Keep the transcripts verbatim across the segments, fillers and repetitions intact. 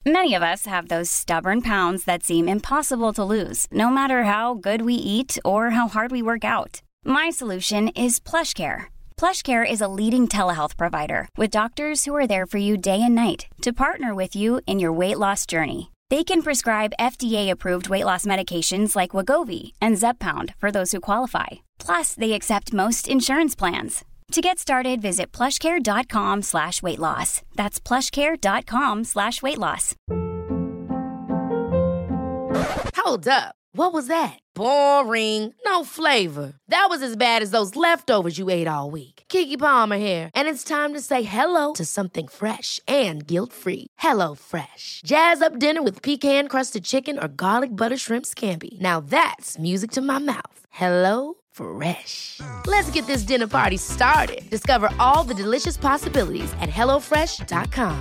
Many of us have those stubborn pounds that seem impossible to lose, no matter how good we eat or how hard we work out. My solution is PlushCare. PlushCare is a leading telehealth provider with doctors who are there for you day and night to partner with you in your weight loss journey. They can prescribe F D A-approved weight loss medications like Wegovy and Zepbound for those who qualify. Plus, they accept most insurance plans. To get started, visit plushcare.com slash weight loss. That's plushcare.com slash weight loss. Hold up. What was that? Boring. No flavor. That was as bad as those leftovers you ate all week. Keke Palmer here. And it's time to say hello to something fresh and guilt-free. Hello Fresh. Jazz up dinner with pecan-crusted chicken or garlic butter shrimp scampi. Now that's music to my mouth. Hello Fresh. Let's get this dinner party started. Discover all the delicious possibilities at hello fresh dot com.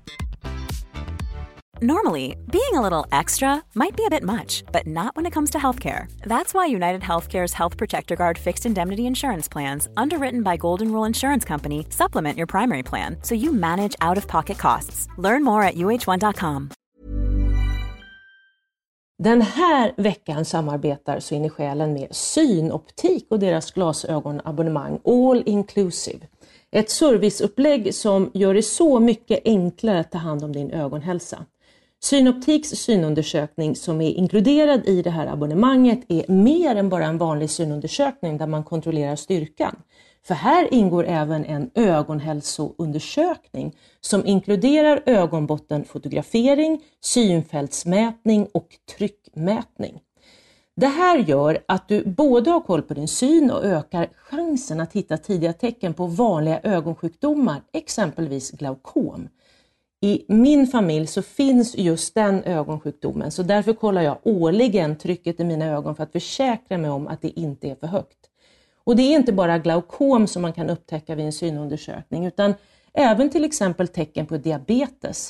Normally, being a little extra might be a bit much, but not when it comes to healthcare. That's why United Healthcare's Health Protector Guard fixed indemnity insurance plans, underwritten by Golden Rule Insurance Company, supplement your primary plan so you manage out-of-pocket costs. Learn more at u h one dot com. Den här veckan samarbetar Så in i själen med Synoptik och deras glasögonabonnemang All Inclusive. Ett serviceupplägg som gör det så mycket enklare att ta hand om din ögonhälsa. Synoptiks synundersökning som är inkluderad i det här abonnemanget är mer än bara en vanlig synundersökning där man kontrollerar styrkan. För här ingår även en ögonhälsoundersökning som inkluderar ögonbottenfotografering, synfältsmätning och tryckmätning. Det här gör att du både har koll på din syn och ökar chansen att hitta tidiga tecken på vanliga ögonsjukdomar, exempelvis glaukom. I min familj så finns just den ögonsjukdomen, så därför kollar jag årligen trycket i mina ögon för att försäkra mig om att det inte är för högt. Och det är inte bara glaukom som man kan upptäcka vid en synundersökning utan även till exempel tecken på diabetes.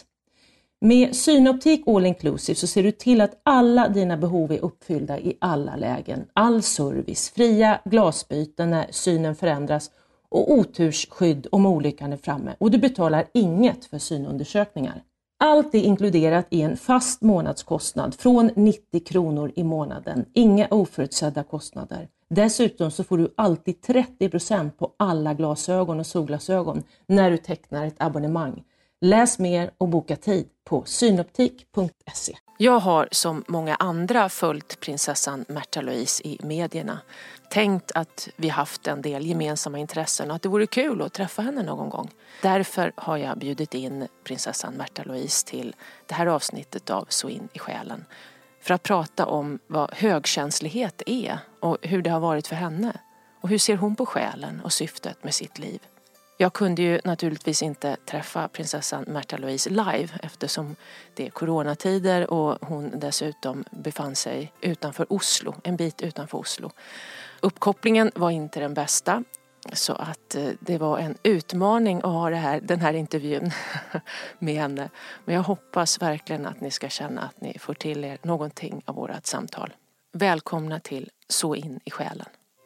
Med Synoptik All Inclusive så ser du till att alla dina behov är uppfyllda i alla lägen. All service, fria glasbyten när synen förändras och otursskydd om olyckan är framme. Och du betalar inget för synundersökningar. Allt är inkluderat i en fast månadskostnad från nittio kronor i månaden. Inga oförutsedda kostnader. Dessutom så får du alltid trettio procent på alla glasögon och solglasögon när du tecknar ett abonnemang. Läs mer och boka tid på synoptik punkt se. Jag har som många andra följt prinsessan Märtha Louise i medierna. Tänkt att vi haft en del gemensamma intressen och att det vore kul att träffa henne någon gång. Därför har jag bjudit in prinsessan Märtha Louise till det här avsnittet av Så in i själen. För att prata om vad högkänslighet är och hur det har varit för henne. Och hur ser hon på själen och syftet med sitt liv. Jag kunde ju naturligtvis inte träffa prinsessan Märtha Louise live eftersom det är coronatider och hon dessutom befann sig utanför Oslo, en bit utanför Oslo. Uppkopplingen var inte den bästa så att det var en utmaning att ha det här, den här intervjun med henne. Men jag hoppas verkligen att ni ska känna att ni får till er någonting av vårat samtal. Välkomna till Så in i själen.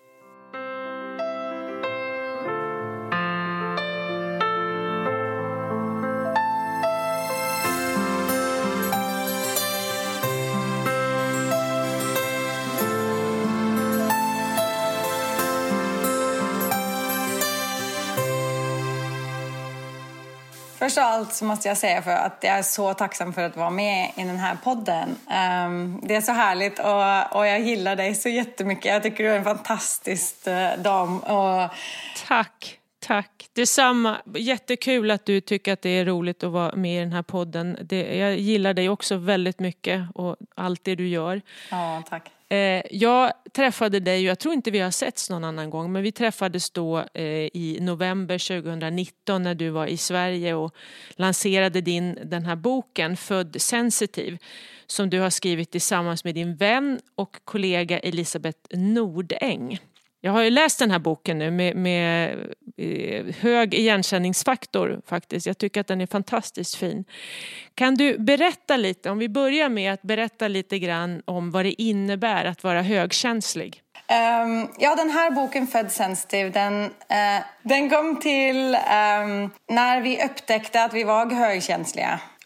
Först av allt så måste jag säga för att jag är så tacksam för att vara med i den här podden. Um, det är så härligt och, och jag gillar dig så jättemycket. Jag tycker du är en fantastisk uh, dam. Och... Tack, tack. Detsamma. Jättekul att du tycker att det är roligt att vara med i den här podden. Det, jag gillar dig också väldigt mycket och allt det du gör. Ja, tack. Jag träffade dig, jag tror inte vi har setts någon annan gång, men vi träffades då i november tjugonitton när du var i Sverige och lanserade din, den här boken Född sensitiv som du har skrivit tillsammans med din vän och kollega Elisabeth Nordäng. Jag har ju läst den här boken nu med, med hög igenkänningsfaktor faktiskt. Jag tycker att den är fantastiskt fin. Kan du berätta lite, om vi börjar med att berätta lite grann om vad det innebär att vara högkänslig? Um, ja, den här boken Född sensitiv, den, uh, den kom till um, när vi upptäckte att vi var högkänsliga.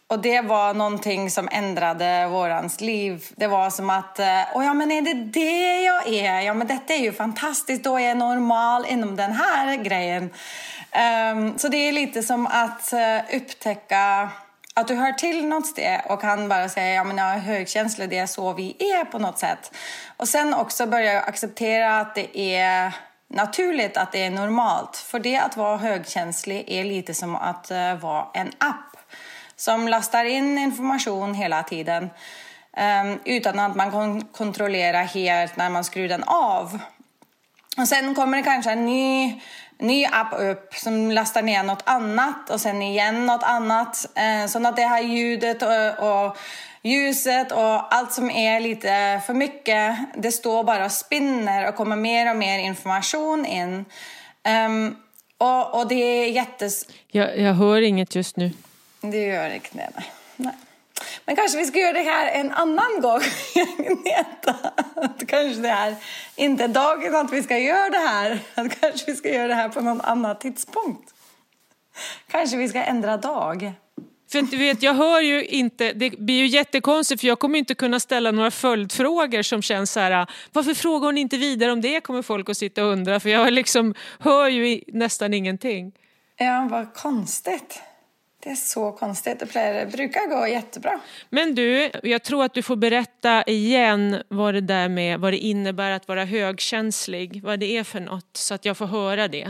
Och det var någonting som ändrade vårans liv. Det var som att, åh ja men är det det jag är? Ja men detta är ju fantastiskt, då är jag normal inom den här grejen. Um, så det är lite som att uh, upptäcka att du hör till något steg och kan bara säga, ja men jag är högkänslig, det är så vi är på något sätt. Och sen också börja acceptera att det är naturligt, att det är normalt. För det att vara högkänslig är lite som att uh, vara en app som lastar in information hela tiden um, utan att man kan kontrollera helt när man skruvar den av. Och sen kommer det kanske en ny, ny app upp som lastar ner något annat och sen igen något annat. Uh, så att det här ljudet och, och ljuset och allt som är lite för mycket, det står bara och spinner och kommer mer och mer information in. Um, och, och det är jättes... Jag, jag hör inget just nu. Det gör det inte. Nej. Men kanske vi ska göra det här en annan gång. Att kanske det här inte dagen att vi ska göra det här. Att kanske vi ska göra det här på någon annan tidspunkt. Kanske vi ska ändra dag. För du vet, jag hör ju inte, det blir ju jättekonstigt för jag kommer inte kunna ställa några följdfrågor som känns så här, varför frågar hon inte vidare om det, kommer folk att sitta och undra, för jag liksom hör ju nästan ingenting. Ja, vad konstigt. Det är så konstigt, det, plöjer, det brukar gå jättebra. Men du, jag tror att du får berätta igen vad det där med, vad det innebär att vara högkänslig, vad det är för något, så att jag får höra det.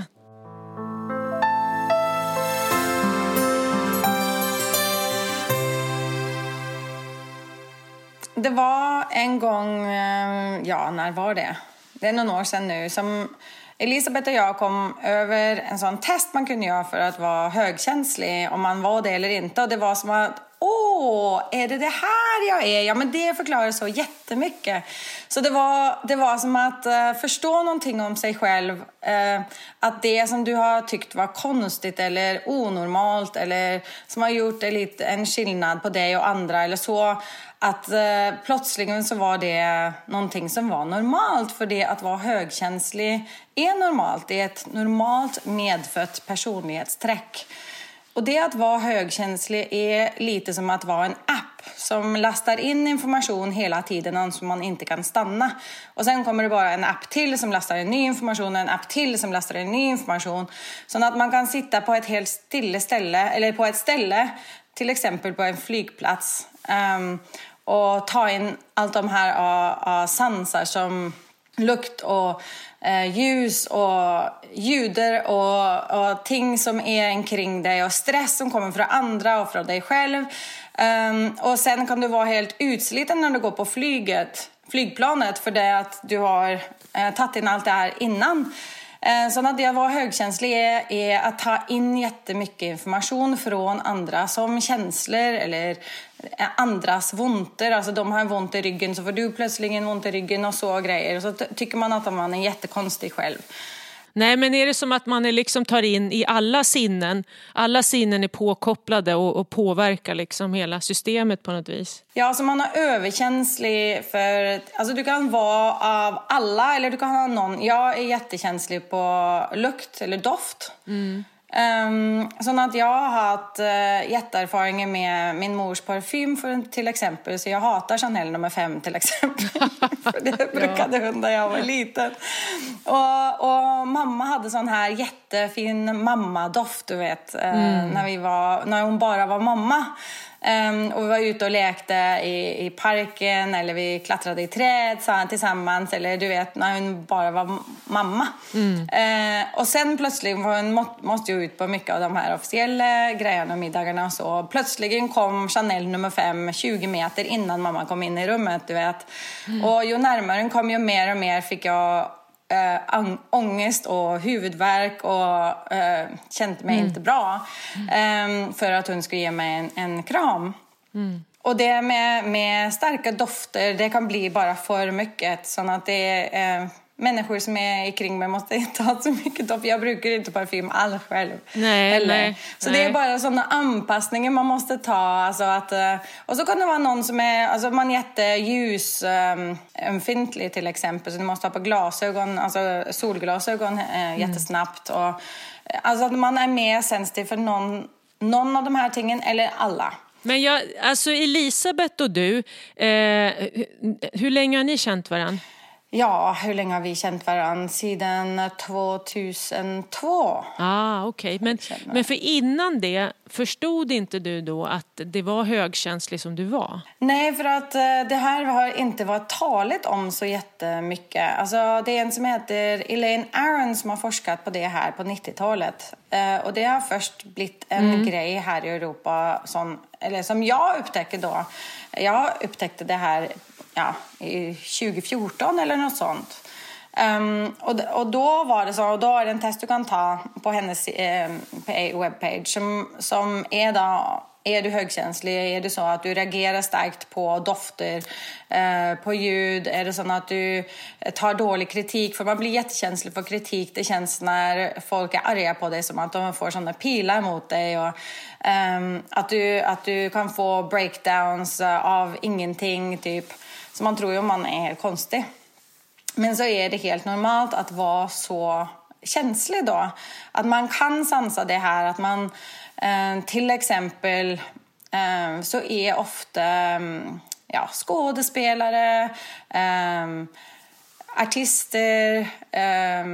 Det var en gång, ja när var det? Det är några år sedan nu som Elisabeth och jag kom över en sån test man kunde göra för att vara högkänslig, om man var det eller inte. Och det var som att, åh, är det det här jag är? Ja, men det förklarar så jättemycket. Så det var, det var som att uh, förstå någonting om sig själv. Uh, att det som du har tyckt var konstigt eller onormalt eller som har gjort en, lite, en skillnad på dig och andra eller så, att uh, plötsligen så var det någonting som var normalt, för det att vara högkänslig är normalt. Det är ett normalt medfött personlighetsträck. Och det att vara högkänslig är lite som att vara en app som lastar in information hela tiden som man inte kan stanna. Och sen kommer det bara en app till som lastar en ny information och en app till som lastar en ny information. Så att man kan sitta på ett helt stille ställe, eller på ett ställe, till exempel på en flygplats, um, och ta in allt de här uh, uh, sansar som lukt och uh, ljus och ljuder och, och ting som är omkring dig och stress som kommer från andra och från dig själv. Um, och sen kan du vara helt utsliten när du går på flyget, flygplanet, för det att du har uh, tagit in allt det här innan. Så att jag var högkänslig är, är att ta in jättemycket information från andra, som känslor eller andras vunter. Alltså de har ont i ryggen, så får du plötsligt ont i ryggen och så grejer. Så tycker man att man är jättekonstig själv. Nej, men är det som att man är liksom tar in i alla sinnen, alla sinnen är påkopplade och, och påverkar liksom hela systemet på något vis? Ja, så man är överkänslig för, alltså du kan vara av alla eller du kan ha någon. Jag är jättekänslig på lukt eller doft. Mm. Um, så att jag har haft uh, jätteerfarenheter med min mors parfym för, till exempel, så jag hatar Chanel nummer fem till exempel. För det brukade hon när jag var liten. Och, och mamma hade sån här jättefin mammadoft, du vet, uh, mm. när, vi var, när hon bara var mamma. Um, och vi var ute och lekte i, i parken, eller vi klattrade i träd tillsammans, eller du vet, när hon bara var mamma. Mm. Uh, och sen plötsligt var hon må, måste ju ut på mycket av de här officiella grejerna och middagarna och så. Plötsligt kom Chanel nummer fem tjugo meter innan mamma kom in i rummet, du vet. Mm. Och ju närmare hon kom, ju mer och mer fick jag Äh, ångest och huvudvärk och äh, kände mig mm. inte bra äh, för att hon skulle ge mig en, en kram. Mm. Och det med, med starka dofter, det kan bli bara för mycket, så att det är äh, människor som är kring mig måste inte ha så mycket doft. Jag brukar inte parfym all själv. Nej, nej, så nej. Det är bara sådana anpassningar man måste ta. Alltså att, och så kan det vara någon som är, alltså man är jätteljusömfintlig till exempel. Så du måste ha på glasögon, alltså solglasögon eh, jättesnabbt. Och, alltså att man är mer sensitiv för någon, någon av de här tingen eller alla. Men jag, alltså Elisabeth och du, eh, hur länge har ni känt varandra? Ja, hur länge har vi känt varandra? Sedan tvåtusentvå. Ah, okej. Okay. Men, men för innan det, förstod inte du då att det var högkänslig som du var? Nej, för att det här har inte varit taligt om så jättemycket. Alltså, det är en som heter Elaine Aron som har forskat på det här på nittiotalet. Och det har först blivit en mm. grej här i Europa som, eller som jag upptäckte då. Jag upptäckte det här ja, i tjugo fjorton eller något sånt. Um, och, och då var det så, och då är det en test du kan ta på hennes eh, webbpage som, som är då, är du högkänslig, är det så att du reagerar starkt på dofter, eh, på ljud, är det så att du tar dålig kritik, för man blir jättekänslig för kritik, det känns när folk är arga på dig som att de får sådana pilar mot dig och um, att, du, att du kan få breakdowns av ingenting typ. Så man tror ju man är helt konstig. Men så är det helt normalt att vara så känslig då. Att man kan sansa det här. Att man eh, till exempel eh, så är ofta ja, skådespelare, eh, artister, eh,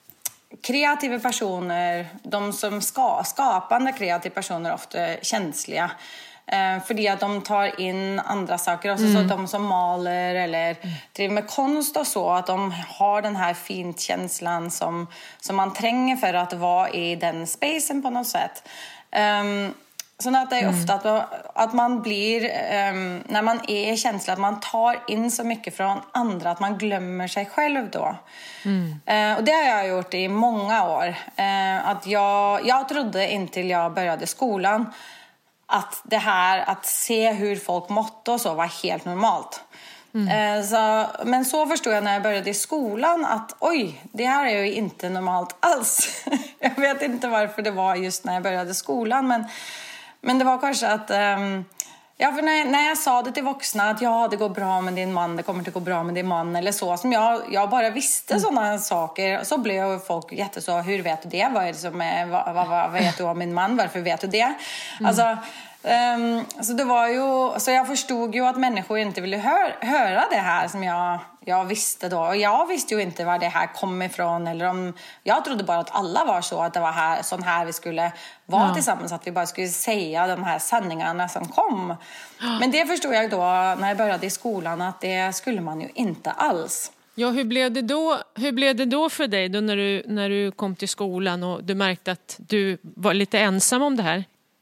kreativa personer. De som ska, skapande kreativa personer är ofta känsliga. Eh, för att de tar in andra saker. Alltså mm. så de som maler eller driver med konst och så. Att de har den här fint känslan som, som man tränger för att vara i den spacen på något sätt. Um, så att det är ofta att, att man blir, um, när man är känslig, att man tar in så mycket från andra. Att man glömmer sig själv då. Mm. Uh, och det har jag gjort i många år. Uh, att jag, jag trodde intill jag började skolan att det här, att se hur folk måtte och så var helt normalt. Mm. Så, men så förstod jag när jag började i skolan att oj, det här är ju inte normalt alls. Jag vet inte varför det var just när jag började skolan. Men, men det var kanske att... Um, ja, för när, när jag sa det till vuxna att ja, det går bra med din man, det kommer inte gå bra med din man eller så. Som jag, jag bara visste mm. sådana saker. Så blev folk jätteså, hur vet du det? Vad är det som är, vad, vad, vad vet du om min man? Varför vet du det? Mm. Alltså... Um, så det var ju, så jag förstod ju att människor inte ville hör, höra det här som jag, jag visste då. Och jag visste ju inte var det här kom ifrån. Eller om, jag trodde bara att alla var så, att det var här, sån här vi skulle vara ja. tillsammans. Att vi bara skulle säga de här sanningarna som kom. Men det förstod jag då när jag började i skolan att det skulle man ju inte alls. Ja, hur blev det då, hur blev det då för dig då när du, när du kom till skolan och du märkte att du var lite ensam om det här?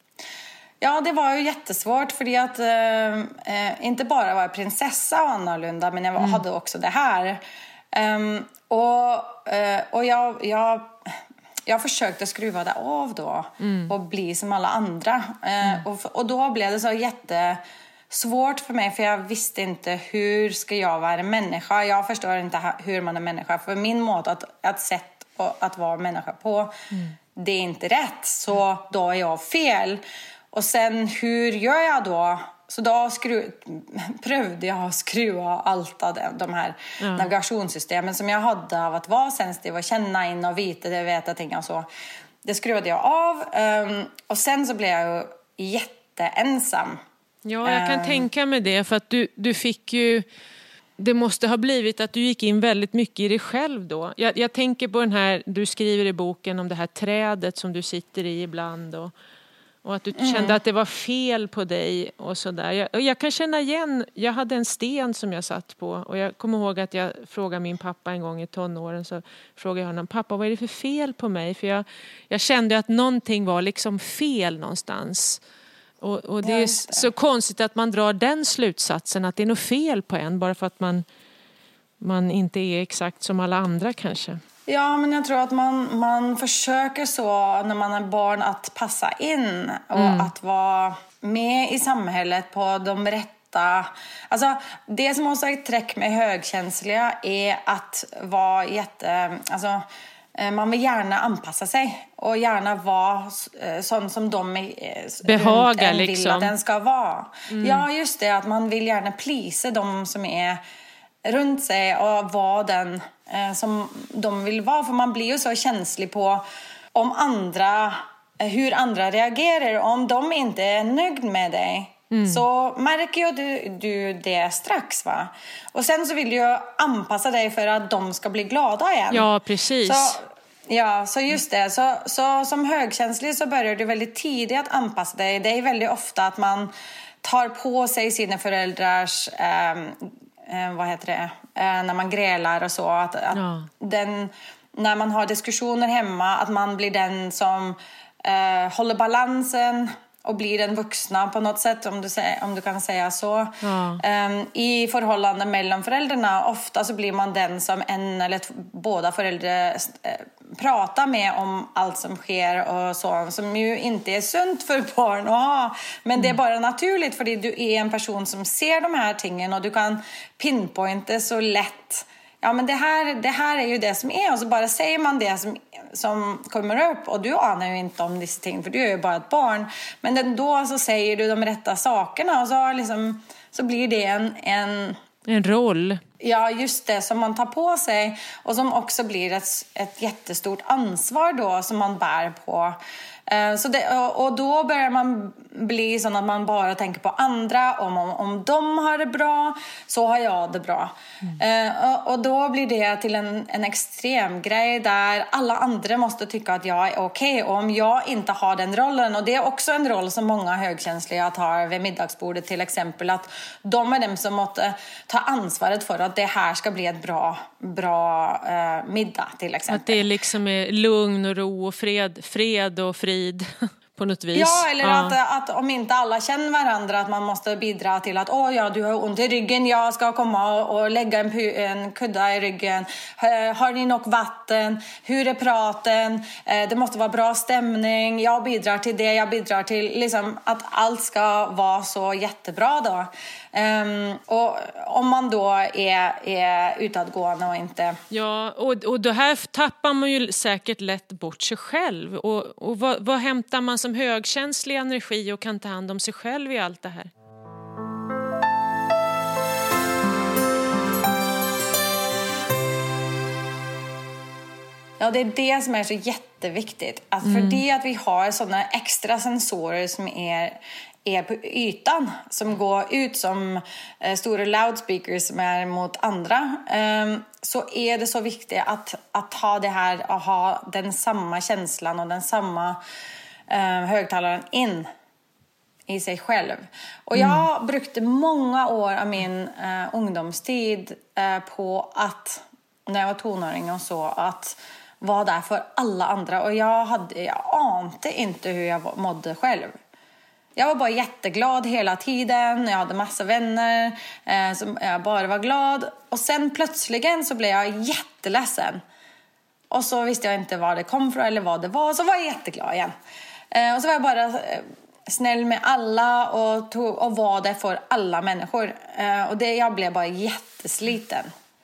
Ja, det var ju jättesvårt för att eh, inte bara var jag prinsessa och annorlunda, men jag var, mm. hade också det här. Um, och eh, och jag, jag, jag försökte skruva det av då mm. och bli som alla andra. Eh, mm. och, och då blev det så jättesvårt för mig, för jag visste inte hur ska jag vara människa. Jag förstår inte hur man är människa. För min måte att, att sätt att vara människa på, mm. det är inte rätt. Så då är jag fel. Och sen hur gör jag då? Så då skru- prövade jag att skruva allt av de, de här mm. navigationssystemen som jag hade av att vara sensitiv och känna in och vita det veta ting och så. Det skruvade jag av. Um, och sen så blev jag ju jätteensam. Ja, jag kan um, tänka mig det. För att du, du fick ju... Det måste ha blivit att du gick in väldigt mycket i dig själv då. Jag, jag tänker på den här... Du skriver i boken om det här trädet som du sitter i ibland och... Och att du mm. kände att det var fel på dig och sådär. Jag, och jag kan känna igen, jag hade en sten som jag satt på. Och jag kommer ihåg att jag frågade min pappa en gång i tonåren. Så frågade jag honom, pappa vad är det för fel på mig? För jag, jag kände att någonting var liksom fel någonstans. Och, och det är så konstigt att man drar den slutsatsen att det är något fel på en. Bara för att man, man inte är exakt som alla andra kanske. Ja, men jag tror att man, man försöker så när man är barn att passa in och mm. att vara med i samhället på de rätta... Alltså, det som också är ett träck med högkänsliga är att vara jätte... Alltså, man vill gärna anpassa sig och gärna vara sån som de behagar vill liksom. Att den ska vara. Mm. Ja, just det. Att man vill gärna plisa de som är runt sig och vara den... som de vill vara, för man blir ju så känslig på om andra, hur andra reagerar. Om de inte är nöjd med dig Mm. Så märker ju du, du det strax, va? Och sen så vill du anpassa dig för att de ska bli glada igen. Ja, precis. Så, ja, så just det. Så, så som högkänslig så börjar du väldigt tidigt att anpassa dig. Det är väldigt ofta att man tar på sig sina föräldrars, eh, eh, vad heter det, eh, när man grälar och så. Att, att ja. den, när man har diskussioner hemma, att man blir den som eh, håller balansen och blir den vuxna på något sätt, om du, om du kan säga så. Ja. Um, I förhållanden mellan föräldrarna, ofta så blir man den som en eller t- båda föräldrar eh, pratar med om allt som sker och så, som ju inte är sunt för barn att ha. Men mm. det är bara naturligt, för du är en person som ser de här tingen och du kan pinpointa så lätt. Ja, men det här, det här är ju det som är, och så bara säger man det som, som kommer upp, och du anar ju inte om dessa ting, för du är ju bara ett barn. Men ändå så säger du de rätta sakerna, och så, liksom, så blir det en, en... En roll. Ja, just det, som man tar på sig, och som också blir ett, ett jättestort ansvar då som man bär på. Så det, och då börjar man bli så att man bara tänker på andra. Om, om, om de har det bra, så har jag det bra. Mm. Och, och då blir det till en, en extrem grej där alla andra måste tycka att jag är okej. Och om jag inte har den rollen, och det är också en roll som många högkänsliga tar vid middagsbordet till exempel, att de är de som måste ta ansvaret för att det här ska bli ett bra, bra eh, middag till exempel. Att det liksom är lugn och ro och fred, fred och frid på något vis. Ja, eller ja. Att, att om inte alla känner varandra, att man måste bidra till att åh ja, du har ont i ryggen, jag ska komma och, och lägga en, en kudda i ryggen. Har ni nog vatten? Hur är praten? Det måste vara bra stämning. Jag bidrar till det, jag bidrar till liksom, att allt ska vara så jättebra då. Um, och om man då är, är utadgående och inte... Ja, och, och då här tappar man ju säkert lätt bort sig själv. Och, och vad, vad hämtar man som högkänslig energi och kan ta hand om sig själv i allt det här? Ja, det är det som är så jätteviktigt. Att för mm. det att vi har sådana extra sensorer som är... är på ytan, som går ut som eh, stora loudspeakers som är mot andra, eh, så är det så viktigt att, att ha det här, att ha den samma känslan och den samma eh, högtalaren in i sig själv. Och jag mm. brukade många år av min eh, ungdomstid eh, på att, när jag var tonåring och så, att vara där för alla andra. Och jag, hade, jag ante inte hur jag mådde själv. Jag var bara jätteglad hela tiden. Jag hade massa vänner eh, som jag bara var glad. Och sen plötsligen så blev jag jätteledsen. Och så visste jag inte var det kom från eller vad det var. Så var jag jätteglad igen. Eh, och så var jag bara eh, snäll med alla och, tog, och var det för alla människor. Eh, och det, jag blev bara jättesliten.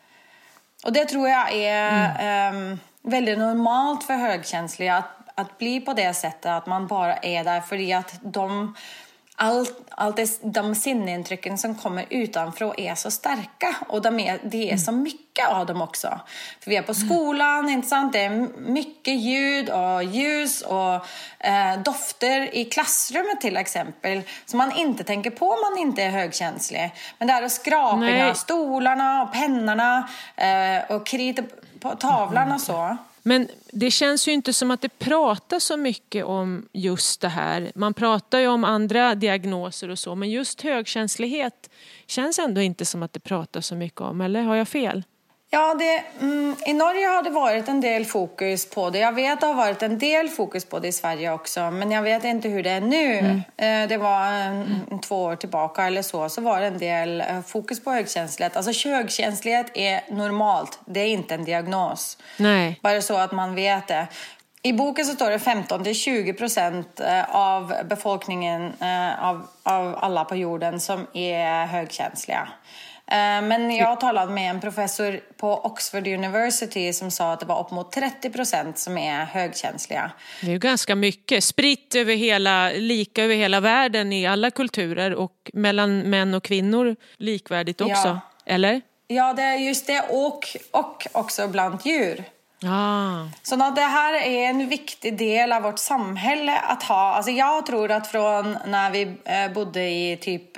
Och det tror jag är mm. eh, väldigt normalt för högkänsliga, att att bli på det sättet, att man bara är där för att de, allt, allt det, de sinneintrycken som kommer utanför är så starka, och de är, det är så mycket av dem också. För vi är på skolan, inte sant? Det är mycket ljud och ljus och eh, dofter i klassrummet till exempel, som man inte tänker på om man inte är högkänslig. Men det är skrapningar av stolarna och pennorna eh, och krita på tavlan och så. Men det känns ju inte som att det pratas så mycket om just det här. Man pratar ju om andra diagnoser och så, men just högkänslighet känns ändå inte som att det pratas så mycket om. Eller har jag fel? Ja, det, mm, i Norge har det varit en del fokus på det. Jag vet att det har varit en del fokus på det i Sverige också. Men jag vet inte hur det är nu. Mm. Eh, det var en, en, två år tillbaka eller så. Så var det en del eh, fokus på högkänslighet. Alltså högkänslighet är normalt. Det är inte en diagnos. Nej. Bara så att man vet det. I boken så står det femton till tjugo procent av befolkningen, eh, av, av alla på jorden, som är högkänsliga. Men jag har talat med en professor på Oxford University som sa att det var upp mot trettio procent som är högkänsliga. Det är ju ganska mycket. Spritt över hela, lika över hela världen i alla kulturer, och mellan män och kvinnor likvärdigt också. Ja. Eller? Ja, det är just det. Och, och också bland djur. Ah. Så att det här är en viktig del av vårt samhälle att ha. Alltså jag tror att från när vi bodde i typ...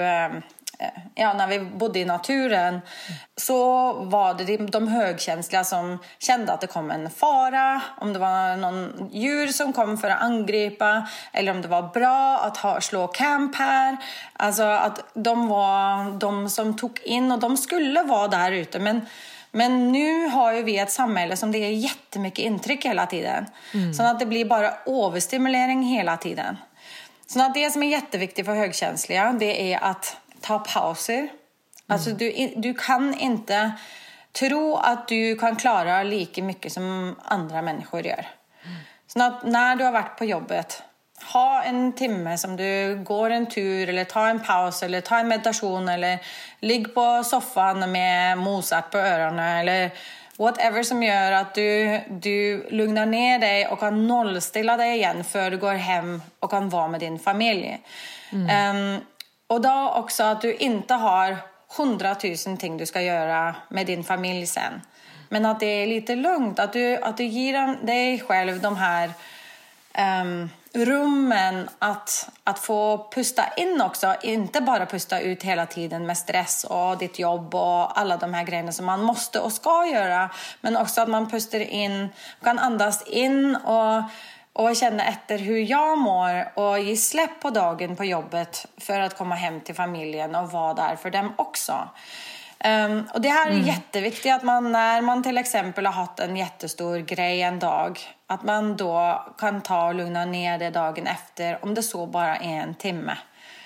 Ja, när vi bodde i naturen så var det de högkänsliga som kände att det kom en fara. Om det var någon djur som kom för att angripa, eller om det var bra att ha, slå camp här. Alltså att de var de som tog in, och de skulle vara där ute. Men, men nu har ju vi ett samhälle som det är jättemycket intryck hela tiden. Mm. Så att det blir bara överstimulering hela tiden. Så att det som är jätteviktigt för högkänsliga, det är att ta pauser. Mm. Alltså du, du kan inte tro att du kan klara lika mycket som andra människor gör. Mm. Så att när du har varit på jobbet, ha en timme som du går en tur eller ta en paus eller ta en meditation eller ligg på soffan med Mozart på öronen eller whatever som gör att du, du lugnar ner dig och kan nollställa dig igen för du går hem och kan vara med din familj. Mm. Um, Och då också att du inte har hundratusen ting du ska göra med din familj sen. Men att det är lite lugnt. Att du, att du ger dig själv de här um, rummen att, att få pusta in också. Inte bara pusta ut hela tiden med stress och ditt jobb och alla de här grejerna som man måste och ska göra. Men också att man pustar in, kan andas in och... Och känna efter hur jag mår och ge släpp på dagen på jobbet för att komma hem till familjen och vara där för dem också. Um, och det här är mm. jätteviktigt att man när man till exempel har haft en jättestor grej en dag, att man då kan ta och lugna ner det dagen efter om det så bara är en timme.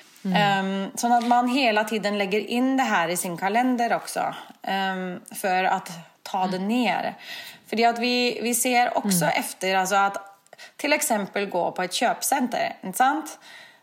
Mm. Um, så att man hela tiden lägger in det här i sin kalender också um, för att ta det ner. För det att vi, vi ser också mm. efter alltså att till exempel gå på ett köpcenter, inte sant?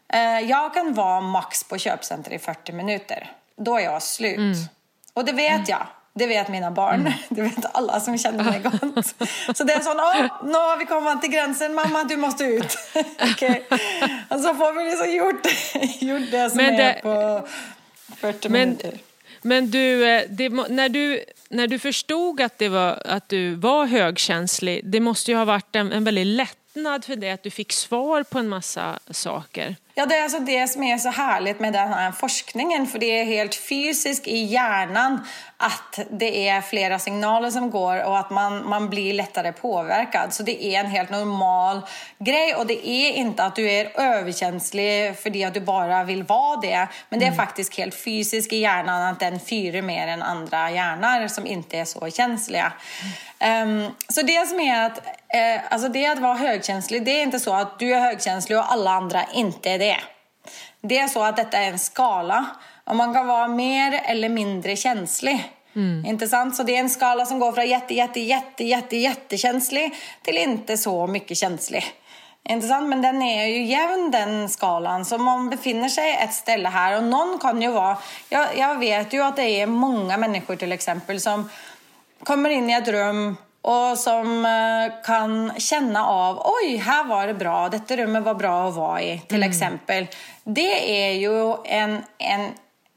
Jag kan vara max på köpcenter i fyrtio minuter. Då är jag slut. Mm. Och det vet mm. jag. Det vet mina barn. Mm. Det vet alla som känner mig gott. Så det är sån, åh, nu har vi kommit till gränsen. Mamma, du måste ut. Okej. Okay. Och så får vi liksom gjort, gjort det som det, är på fyrtio men, minuter. Men du, det, när du... När du förstod att, det var, att du var högkänslig, det måste ju ha varit en, en väldigt lättnad för dig att du fick svar på en massa saker. Ja, det är alltså det som är så härligt med den här forskningen, för det är helt fysiskt i hjärnan att det är flera signaler som går och att man, man blir lättare påverkad. Så det är en helt normal grej och det är inte att du är överkänslig för det att du bara vill vara det. Men det är mm. faktiskt helt fysiskt i hjärnan att den fyrer mer än andra hjärnor som inte är så känsliga. Mm. Um, så det som är att, eh, alltså det att vara högkänslig, det är inte så att du är högkänslig och alla andra inte är det. Det är så att detta är en skala och man kan vara mer eller mindre känslig. Mm. Inte sant? Så det är en skala som går från jätte, jätte, jätte, jätte, jättekänslig till inte så mycket känslig. Inte sant? Men den är ju jämn, den skalan. Så man befinner sig ett ställe här och någon kan ju vara... Jag, jag vet ju att det är många människor till exempel som kommer in i ett rum och som kan känna av, oj, här var det bra, detta rummet var bra att vara i, till mm. exempel. Det är ju en, en,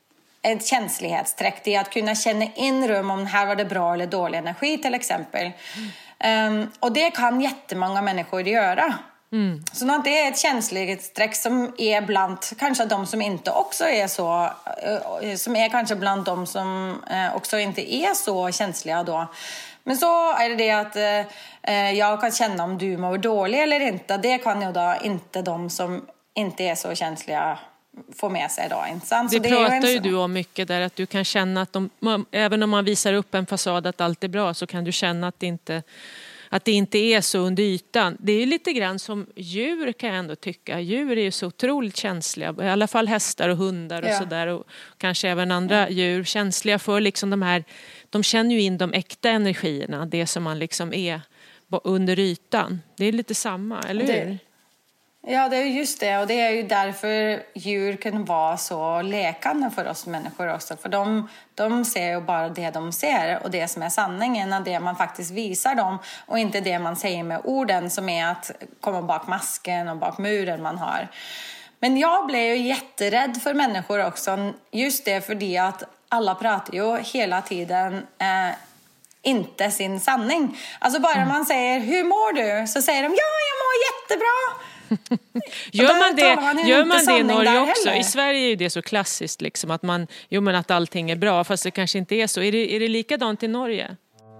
ett känslighetsträck, det är att kunna känna in rum om här var det bra eller dålig energi, till exempel. Mm. Um, och det kan jättemånga människor göra. Mm. Så att det är ett känslighetsträck som är bland kanske de som inte också är så, som är kanske bland de som också inte är så känsliga då. Men så är det det att eh, jag kan känna om du mår dålig eller inte. Det kan ju då inte de som inte är så känsliga få med sig då. Inte sant? Det, så det pratar är ju, ju du om mycket där, att du kan känna att de, även om man visar upp en fasad att allt är bra, så kan du känna att det inte, att det inte är så under ytan. Det är ju lite grann som djur, kan jag ändå tycka. Djur är ju så otroligt känsliga, i alla fall hästar och hundar och ja. sådär, och kanske även andra ja. djur, känsliga för liksom de här. De känner ju in de äkta energierna, det som man liksom är under ytan. Det är lite samma, eller hur? Det, ja, det är just det. Och det är ju därför djur kan vara så lekande för oss människor också. För de, de ser ju bara det de ser och det som är sanningen och det man faktiskt visar dem. Och inte det man säger med orden som är att komma bak masken och bak muren man har. Men jag blev ju jätterädd för människor också. Just det, för det att alla pratar ju hela tiden eh, inte sin sanning. Alltså bara mm. man säger, hur mår du? Så säger de, ja, jag mår jättebra. Gör man det, man gör man det i Norge också? Heller. I Sverige är ju det så klassiskt liksom, att man, jo men att allting är bra, fast det kanske inte är så. Är det, är det likadant i Norge?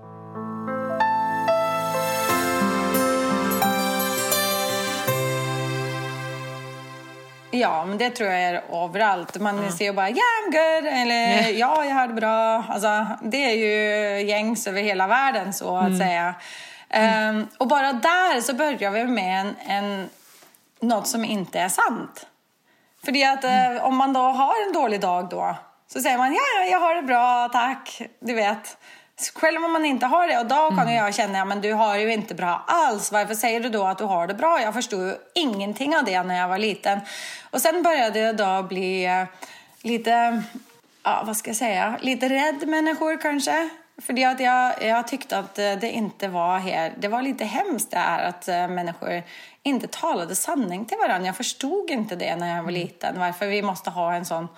Ja, men det tror jag är överallt. Man mm. ser bara, yeah, I'm good, eller yeah. ja, jag har det bra. Alltså, det är ju gängs över hela världen, så att mm. säga. Mm. Um, och bara där så börjar vi med en, en, något som inte är sant. För det att mm. uh, om man då har en dålig dag då, så säger man, ja, ja, jag har det bra, tack, du vet. Själv om man inte har det, och då kan mm. jag känna, ja, men du har ju inte bra alls. Varför säger du då att du har det bra? Jag förstod ju ingenting av det när jag var liten. Och sen började jag då bli uh, lite, ja, vad ska jag säga, lite rädd människor kanske. För det att jag, jag tyckte att det inte var här. Det var lite hemskt det här att uh, människor inte talade sanning till varandra. Jag förstod inte det när jag var liten. Varför vi måste ha en sån...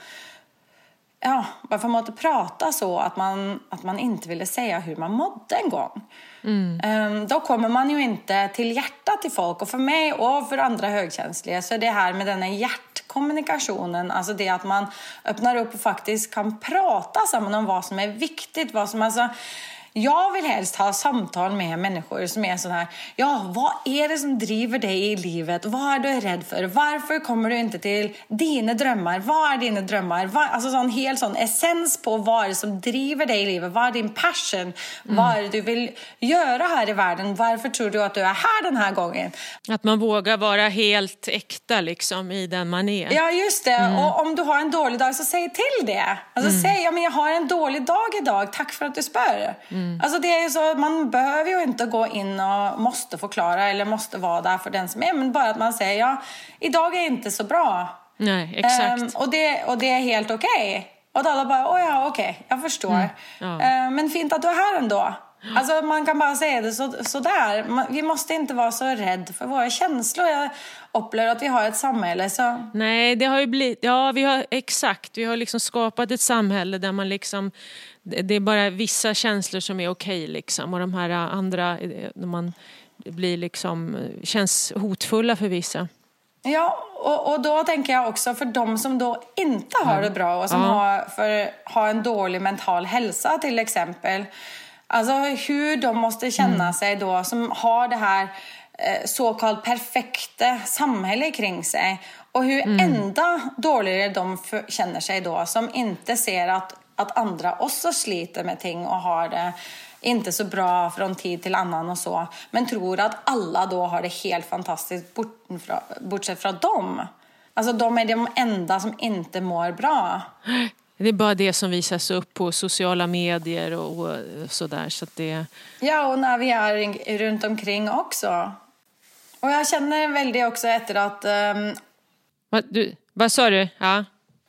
Ja, varför man måste prata så att man, att man inte ville säga hur man mådde en gång. Mm. Um, då kommer man ju inte till hjärtat till folk. Och för mig och för andra högkänsliga så är det här med den här hjärtkommunikationen, alltså det att man öppnar upp och faktiskt kan prata samman om vad som är viktigt. Vad som, alltså, jag vill helst ha samtal med människor som är sån här, ja, vad är det som driver dig i livet? Vad är du rädd för? Varför kommer du inte till dina drömmar? Vad är dina drömmar? Vad, alltså sån helt sån essens på vad är det som driver dig i livet? Vad är din passion? Mm. Vad är det du vill göra här i världen? Varför tror du att du är här den här gången? Att man vågar vara helt äkta liksom i den man är. Ja, just det. Mm. Och om du har en dålig dag så säg till det. Alltså mm. säg, ja, men jag har en dålig dag idag. Tack för att du spör. Mm. Alltså det är ju så, man behöver ju inte gå in och måste förklara eller måste vara där för den som är, men bara att man säger, ja, idag är inte så bra. Nej, exakt. Um, och, det, och det är helt okej. Okay. Och då alla bara, åh ja, okej, okay, jag förstår. Mm. Ja. Uh, men fint att du är här ändå. Alltså man kan bara säga det så, så där. Man, vi måste inte vara så rädd för våra känslor. Jag upplever att vi har ett samhälle så... Nej, det har ju blivit... Ja, vi har exakt. Vi har liksom skapat ett samhälle där man liksom... Det är bara vissa känslor som är okej liksom. Och de här andra, när man blir liksom... Känns hotfulla för vissa. Ja, och, och då tänker jag också för de som då inte har det bra och som ja. har, för, har en dålig mental hälsa till exempel. Alltså hur de måste känna mm. sig då som har det här eh, så kallat perfekta samhälle kring sig. Och hur mm. ända dåligare de för, känner sig då som inte ser att, att andra också sliter med ting och har det inte så bra från tid till annan och så. Men tror att alla då har det helt fantastiskt bort, bortsett från dem. Alltså de är de enda som inte mår bra. Det är bara det som visas upp på sociala medier och, och sådär. Så att det... Ja, och när vi är runt omkring också. Och jag känner väldigt också efter att... Um... Vad, du, vad sa du? Ja.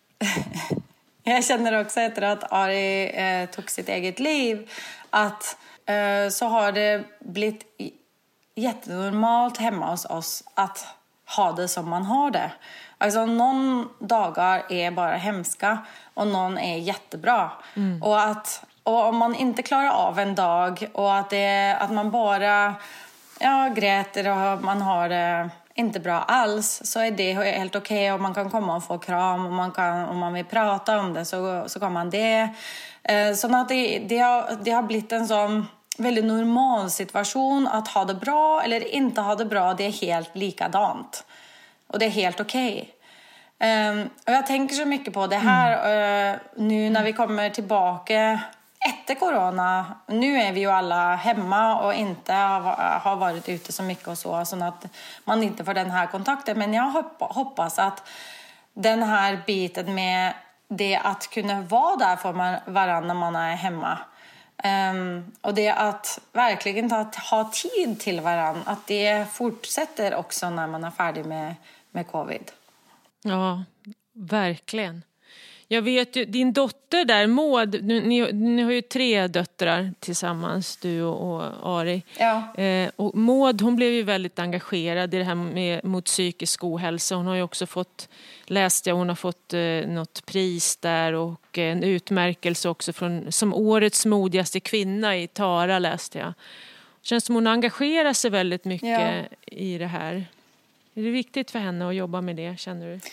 Jag känner också efter att Ari eh, tog sitt eget liv. Att eh, så har det blivit jättenormalt hemma hos oss att ha det som man har det. Alltså någon dagar är bara hemska och någon är jättebra. Mm. Och, att, och om man inte klarar av en dag och att, det, att man bara ja, gräter och man har det inte bra alls så är det helt okej. Okay. Och man kan komma och få kram och man kan, om man vill prata om det så, så kan man det. Eh, så att det, det, har, det har blivit en sån väldigt normal situation att ha det bra eller inte ha det bra. Det är helt likadant. Och det är helt okej. Okay. Um, och jag tänker så mycket på det här mm. uh, nu när vi kommer tillbaka efter corona. Nu är vi ju alla hemma och inte har, har varit ute så mycket och så. Så att man inte får den här kontakten. Men jag hoppas att den här biten med det att kunna vara där för varandra när man är hemma. Um, och det att verkligen ta, ha tid till varandra. Att det fortsätter också när man är färdig med, med covid. Ja, verkligen. Jag vet ju, din dotter där, Maud, ni, ni har ju tre döttrar tillsammans, du och, och Ari. Ja. Eh, och Maud, hon blev ju väldigt engagerad i det här med, mot psykisk ohälsa. Hon har ju också fått, läste jag, hon har fått eh, något pris där och en utmärkelse också från, som årets modigaste kvinna i Tara, läste jag. Det känns som hon engagerar sig väldigt mycket ja. i det här. Är det viktigt för henne att jobba med det, känner du?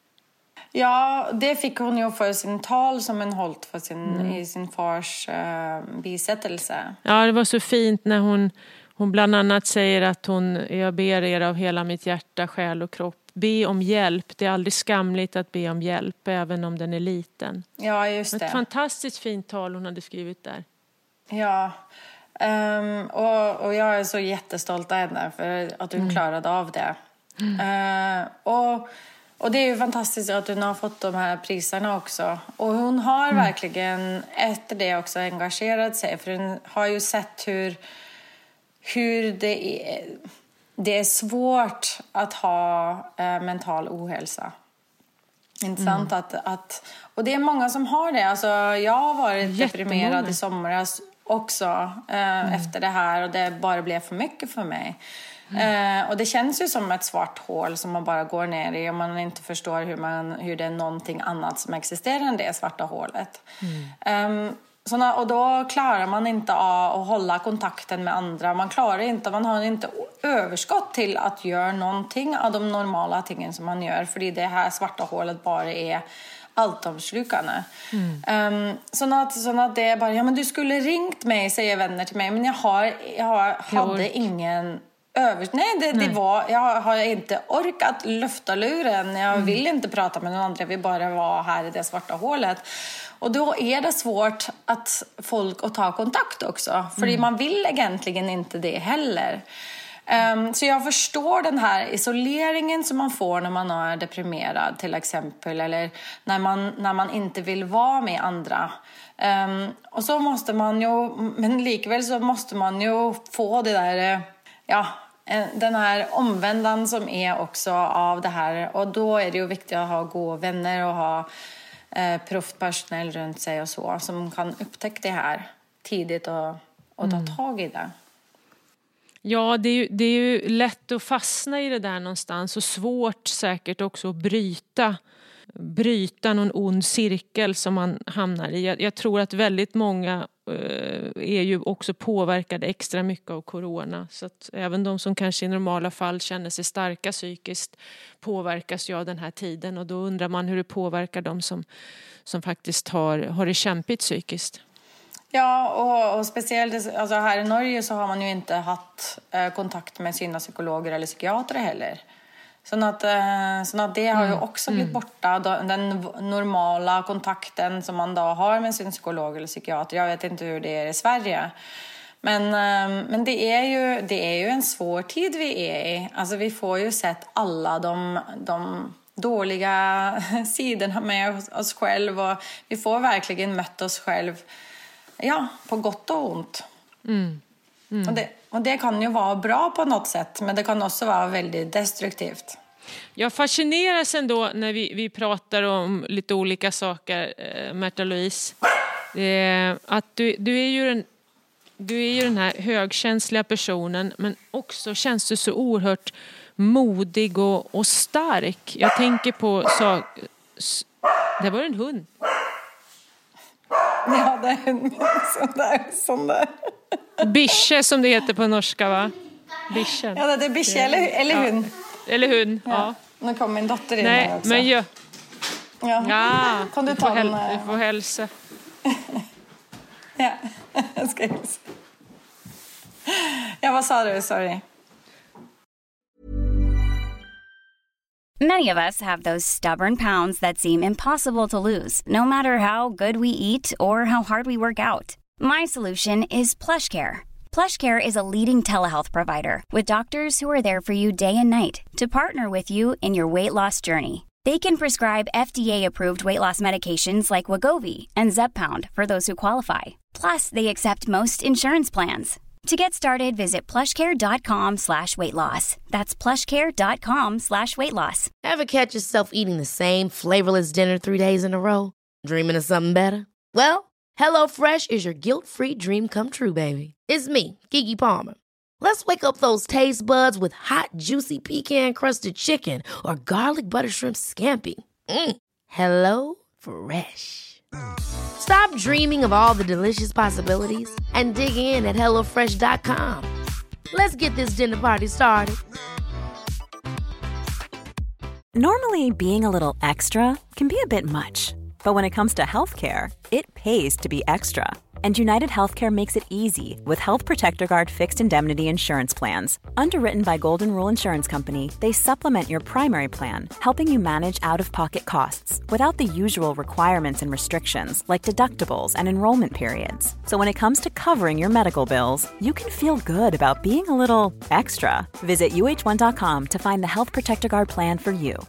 Ja, det fick hon ju för sin tal som en hållt för sin, mm. i sin fars uh, bisättelse. Ja, det var så fint när hon, hon bland annat säger att hon, jag ber er av hela mitt hjärta, själ och kropp, be om hjälp. Det är aldrig skamligt att be om hjälp, även om den är liten. Ja, just det. Ett fantastiskt fint tal hon hade skrivit där. Ja, um, och, och jag är så jättestolt av henne för att hon mm. klarade av det. Mm. Uh, och... Och det är ju fantastiskt att hon har fått de här priserna också. Och hon har mm. verkligen efter det också engagerat sig. För hon har ju sett hur, hur det, är, det är svårt att ha eh, mental ohälsa. Intressant mm. att, att... Och det är många som har det. Alltså, jag har varit deprimerad i somras också eh, mm. efter det här. Och det bara blev för mycket för mig. Mm. Uh, och det känns ju som ett svart hål som man bara går ner i och man inte förstår hur, man, hur det är någonting annat som existerar än det svarta hålet. Mm. Um, såna, och då klarar man inte av att hålla kontakten med andra. Man klarar inte, man har inte överskott till att göra någonting av de normala tingen som man gör. För det här svarta hålet bara är alltomslukande. Mm. Um, så att, så att det är bara, ja men du skulle ringt mig, säger vänner till mig. Men jag, har, jag har, hade ingen... Över... Nej, det, Nej. det var... Jag har inte orkat lyfta luren. Jag mm. vill inte prata med någon annan. Jag vill bara vara här i det svarta hålet. Och då är det svårt att folk att ta kontakt också. För mm. man vill egentligen inte det heller. Um, så jag förstår den här isoleringen som man får när man är deprimerad till exempel. Eller när man, när man inte vill vara med andra. Um, och så måste man ju... Men likväl så måste man ju få det där... Ja... Den här omvändan som är också av det här. Och då är det ju viktigt att ha goda vänner och ha eh, proffspersonal runt sig och så. Som kan upptäcka det här tidigt och, och ta mm. tag i det. Ja, det är, ju, det är ju lätt att fastna i det där någonstans. Och svårt säkert också att bryta. Bryta någon ond cirkel som man hamnar i. Jag, jag tror att väldigt många eh, är ju också påverkade extra mycket av corona. Så att även de som kanske i normala fall känner sig starka psykiskt påverkas ju av den här tiden. Och då undrar man hur det påverkar de som, som faktiskt har, har det kämpigt psykiskt. Ja, och, och speciellt alltså här i Norge så har man ju inte haft eh, kontakt med sina psykologer eller psykiatrer heller. Så att, så att det har ju också blivit borta. Den normala kontakten som man då har med sin psykolog eller psykiater. Jag vet inte hur det är i Sverige. Men, men det, är ju, det är ju en svår tid vi är i. Alltså vi får ju sett alla de, de dåliga sidorna med oss själva. Och vi får verkligen mött oss själv, ja, på gott och ont. Mm. Mm. Och, det, och det kan ju vara bra på något sätt, men det kan också vara väldigt destruktivt. Jag fascineras ändå när vi, vi pratar om lite olika saker, äh, Märta-Louise. Eh, att du, du, är ju den, du är ju den här högkänsliga personen, men också känns du så oerhört modig och, och stark. Jag tänker på så, det var en hund. Ja, det är en sån där, sån där. Bische som det heter på norska, va? Bische. Ja, det är bische eller, eller hund. Ja. Eller hund, ja. ja. Nu kommer min dotter in. Nej, här också. Men ja. Ja, ja kan du ta du, får den? Häl- du får hälsa. Ja, jag ska hälsa. Ja, vad sa du? Sorry. Many of us have those stubborn pounds that seem impossible to lose, no matter how good we eat or how hard we work out. My solution is PlushCare. PlushCare is a leading telehealth provider with doctors who are there for you day and night to partner with you in your weight loss journey. They can prescribe F D A-approved weight loss medications like Wegovy and Zepbound for those who qualify. Plus, they accept most insurance plans. To get started, visit plushcare.com slash weight loss. That's plushcare.com slash weight loss. Ever catch yourself eating the same flavorless dinner three days in a row? Dreaming of something better? Well, HelloFresh is your guilt-free dream come true, baby. It's me, Keke Palmer. Let's wake up those taste buds with hot, juicy pecan-crusted chicken or garlic butter shrimp scampi. Mm. Hello Fresh. Stop dreaming of all the delicious possibilities and dig in at hello fresh dot com. Let's get this dinner party started. Normally, being a little extra can be a bit much. But when it comes to healthcare, it pays to be extra. And United Healthcare makes it easy with Health Protector Guard fixed indemnity insurance plans. Underwritten by Golden Rule Insurance Company, they supplement your primary plan, helping you manage out-of-pocket costs without the usual requirements and restrictions like deductibles and enrollment periods. So when it comes to covering your medical bills, you can feel good about being a little extra. Visit U H one dot com to find the Health Protector Guard plan for you.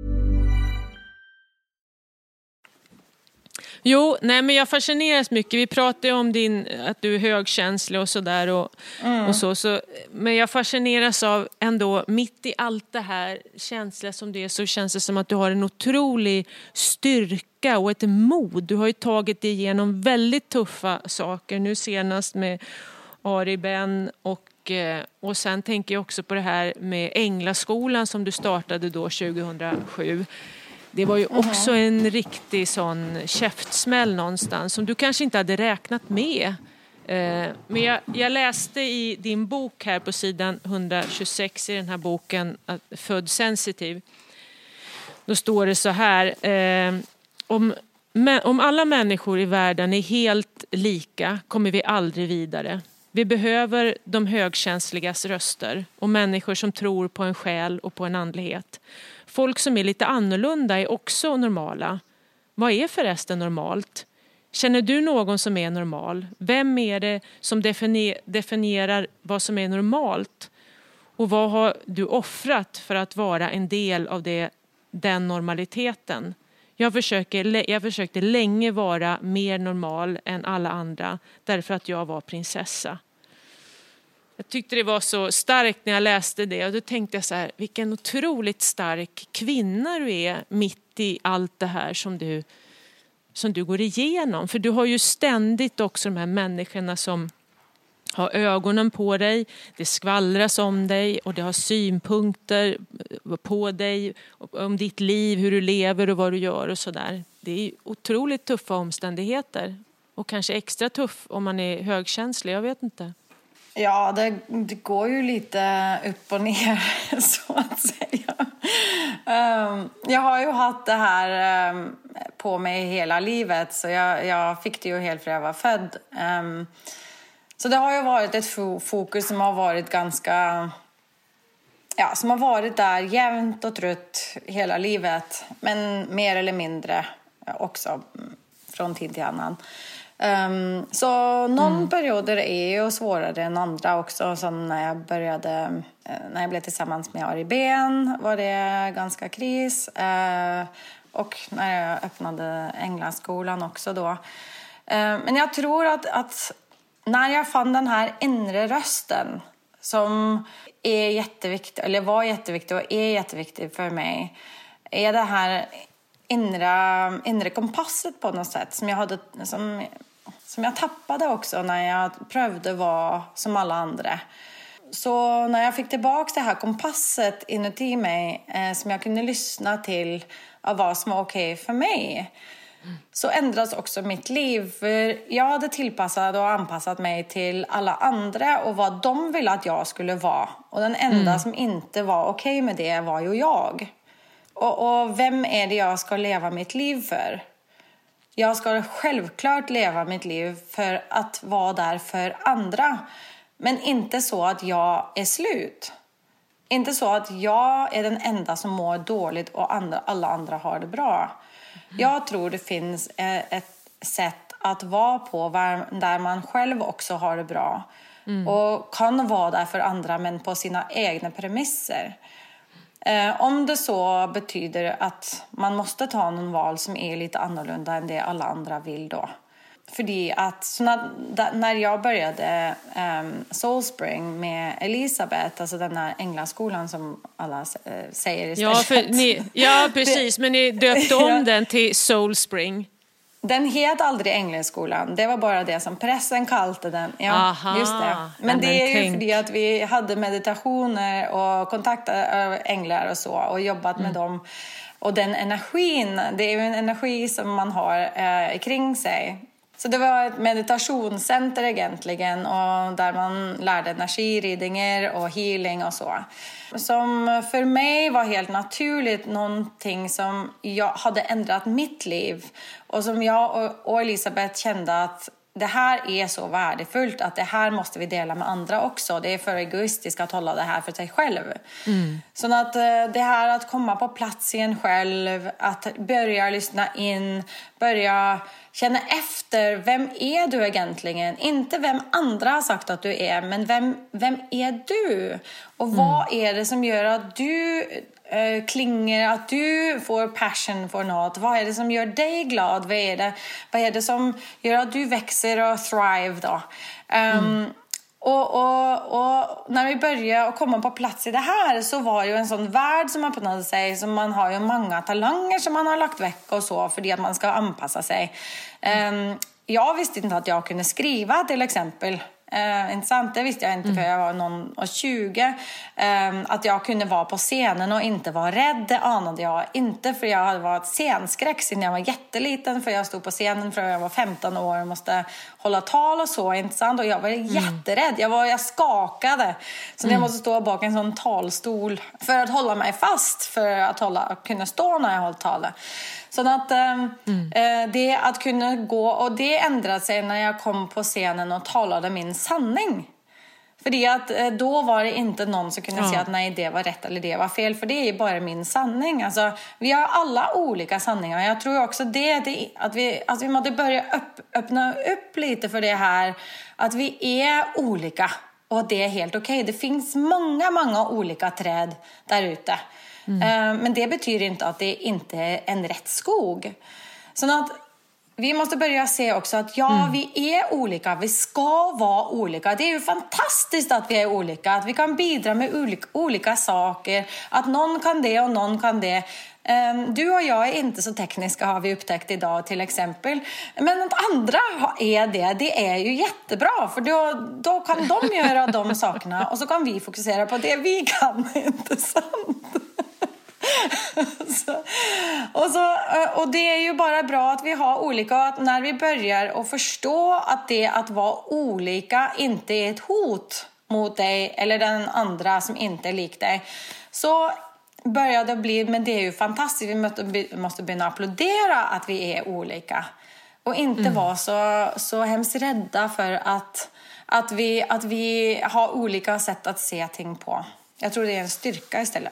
Jo, nej men jag fascineras mycket. Vi pratar ju om din, att du är högkänslig och sådär och, mm. och så, så. Men jag fascineras av ändå, mitt i allt det här känsliga som det är, så känns det som att du har en otrolig styrka och ett mod. Du har ju tagit dig igenom väldigt tuffa saker. Nu senast med Ari Ben och, och sen tänker jag också på det här med Änglaskolan som du startade då tjugohundrasju. Det var ju också en riktig sån käftsmäll någonstans som du kanske inte hade räknat med. Men jag, jag läste i din bok här på sidan etthundratjugosex i den här boken Född sensitiv. Då står det så här: om, om alla människor i världen är helt lika kommer vi aldrig vidare. Vi behöver de högkänsligas röster och människor som tror på en själ och på en andlighet. Folk som är lite annorlunda är också normala. Vad är förresten normalt? Känner du någon som är normal? Vem är det som definierar vad som är normalt? Och vad har du offrat för att vara en del av det, den normaliteten? Jag, försöker, jag försökte länge vara mer normal än alla andra därför att jag var prinsessa. Jag tyckte det var så starkt när jag läste det och då tänkte jag så här, vilken otroligt stark kvinna du är mitt i allt det här som du, som du går igenom. För du har ju ständigt också de här människorna som har ögonen på dig, det skvallras om dig och det har synpunkter på dig, om ditt liv, hur du lever och vad du gör och sådär. Det är otroligt tuffa omständigheter och kanske extra tuff om man är högkänslig, jag vet inte. Ja, det, det går ju lite upp och ner så att säga. Um, jag har ju haft det här um, på mig hela livet så jag, jag fick det ju helt för jag var född. Um, så det har ju varit ett fokus som har varit ganska, ja, som har varit där jämnt och trött hela livet. Men mer eller mindre också från tid till annan. Um, så någon mm. perioder är ju svårare än andra också. Som när jag började, när jag blev tillsammans med Ari Ben var det ganska kris. Uh, och när jag öppnade Änglaskolan också då. Uh, men jag tror att, att när jag fann den här inre rösten som är jätteviktig, eller var jätteviktig och är jätteviktig för mig, är det här inre, inre kompasset på något sätt som jag hade, som, som jag tappade också när jag prövade vara som alla andra. Så när jag fick tillbaka det här kompasset inuti mig eh, som jag kunde lyssna till av vad som var okej för mig, så ändras också mitt liv. För jag hade tillpassat och anpassat mig till alla andra och vad de ville att jag skulle vara. Och den enda mm. som inte var okej med det var ju jag. Och, och vem är det jag ska leva mitt liv för? Jag ska självklart leva mitt liv för att vara där för andra. Men inte så att jag är slut. Inte så att jag är den enda som mår dåligt och andra, alla andra har det bra. Jag tror det finns ett sätt att vara på där man själv också har det bra. Mm. Och kan vara där för andra men på sina egna premisser. Eh, om det så betyder att man måste ta någon val som är lite annorlunda än det alla andra vill då. För att så när, när jag började um, Soulspring med Elisabeth, alltså den här Änglaskolan som alla äh, säger istället. Ja, för ni, ja precis, men ni döpte om den till Soulspring. Den het aldrig Ängleskolan. Det var bara det som pressen kallade den. Ja, Aha, just det. Men, men det är ju tänk... för att vi hade meditationer och kontaktat änglar och så. Och jobbat med mm. dem. Och den energin, det är ju en energi som man har eh, kring sig. Så det var ett meditationscenter egentligen. Och där man lärde energiridningar och healing och så. Som för mig var helt naturligt någonting som jag hade ändrat mitt liv. Och som jag och Elisabeth kände att det här är så värdefullt att det här måste vi dela med andra också. Det är för egoistiskt att hålla det här för sig själv. Mm. Så att det här att komma på plats i en själv, att börja lyssna in, börja känna efter, vem är du egentligen? Inte vem andra har sagt att du är, men vem, vem är du? Och mm. vad är det som gör att du äh, klinger, att du får passion för något? Vad är det som gör dig glad? Vad är det, vad är det som gör att du växer och thrive då? Um, mm. Och, och, och när vi började komma på plats i det här så var det ju en sån värld som öppnade sig. Så man har ju många talanger som man har lagt väck och så för att man ska anpassa sig. Mm. Um, jag visste inte att jag kunde skriva till exempel. Uh, intressant, det visste jag inte för jag var någon och tjugo. Um, att jag kunde vara på scenen och inte vara rädd, det anade jag inte. För jag hade varit scenskräck sedan jag var jätteliten. För jag stod på scenen för jag var femton år och måste hålla tal och så. Intressant. Och jag var mm. jätterädd, jag, var, jag skakade. Så mm. jag måste stå bak en sån talstol för att hålla mig fast. För att hålla, kunna stå när jag håller talet. Så att um, mm. det att kunna gå, och det ändrade sig när jag kom på scenen och talade min sanning. För att då var det inte någon som kunde ja. säga att nej, det var rätt eller det var fel. För det är bara min sanning. Alltså, vi har alla olika sanningar. Jag tror också det, det att, vi, att vi måste börja upp, öppna upp lite för det här. Att vi är olika. Och det är helt okej. Okay. Det finns många, många olika träd där ute. Mm. Men det betyder inte att det inte är en rätt skog. Så att vi måste börja se också att ja, mm. vi är olika. Vi ska vara olika. Det är ju fantastiskt att vi är olika. Att vi kan bidra med olika, olika saker. Att någon kan det och någon kan det. Du och jag är inte så tekniska, har vi upptäckt idag till exempel. Men att andra är det, det är ju jättebra. För då, då kan de göra de sakerna. Och så kan vi fokusera på det vi kan. Inte sant? så, och, så, och det är ju bara bra att vi har olika. Att när vi börjar att förstå att det att vara olika inte är ett hot mot dig eller den andra som inte är lik dig, så börjar det bli, men det är ju fantastiskt. Vi måste, måste börja applådera att vi är olika och inte mm. vara så, så hemskt rädda för att, att, vi, att vi har olika sätt att se ting på. Jag tror det är en styrka istället.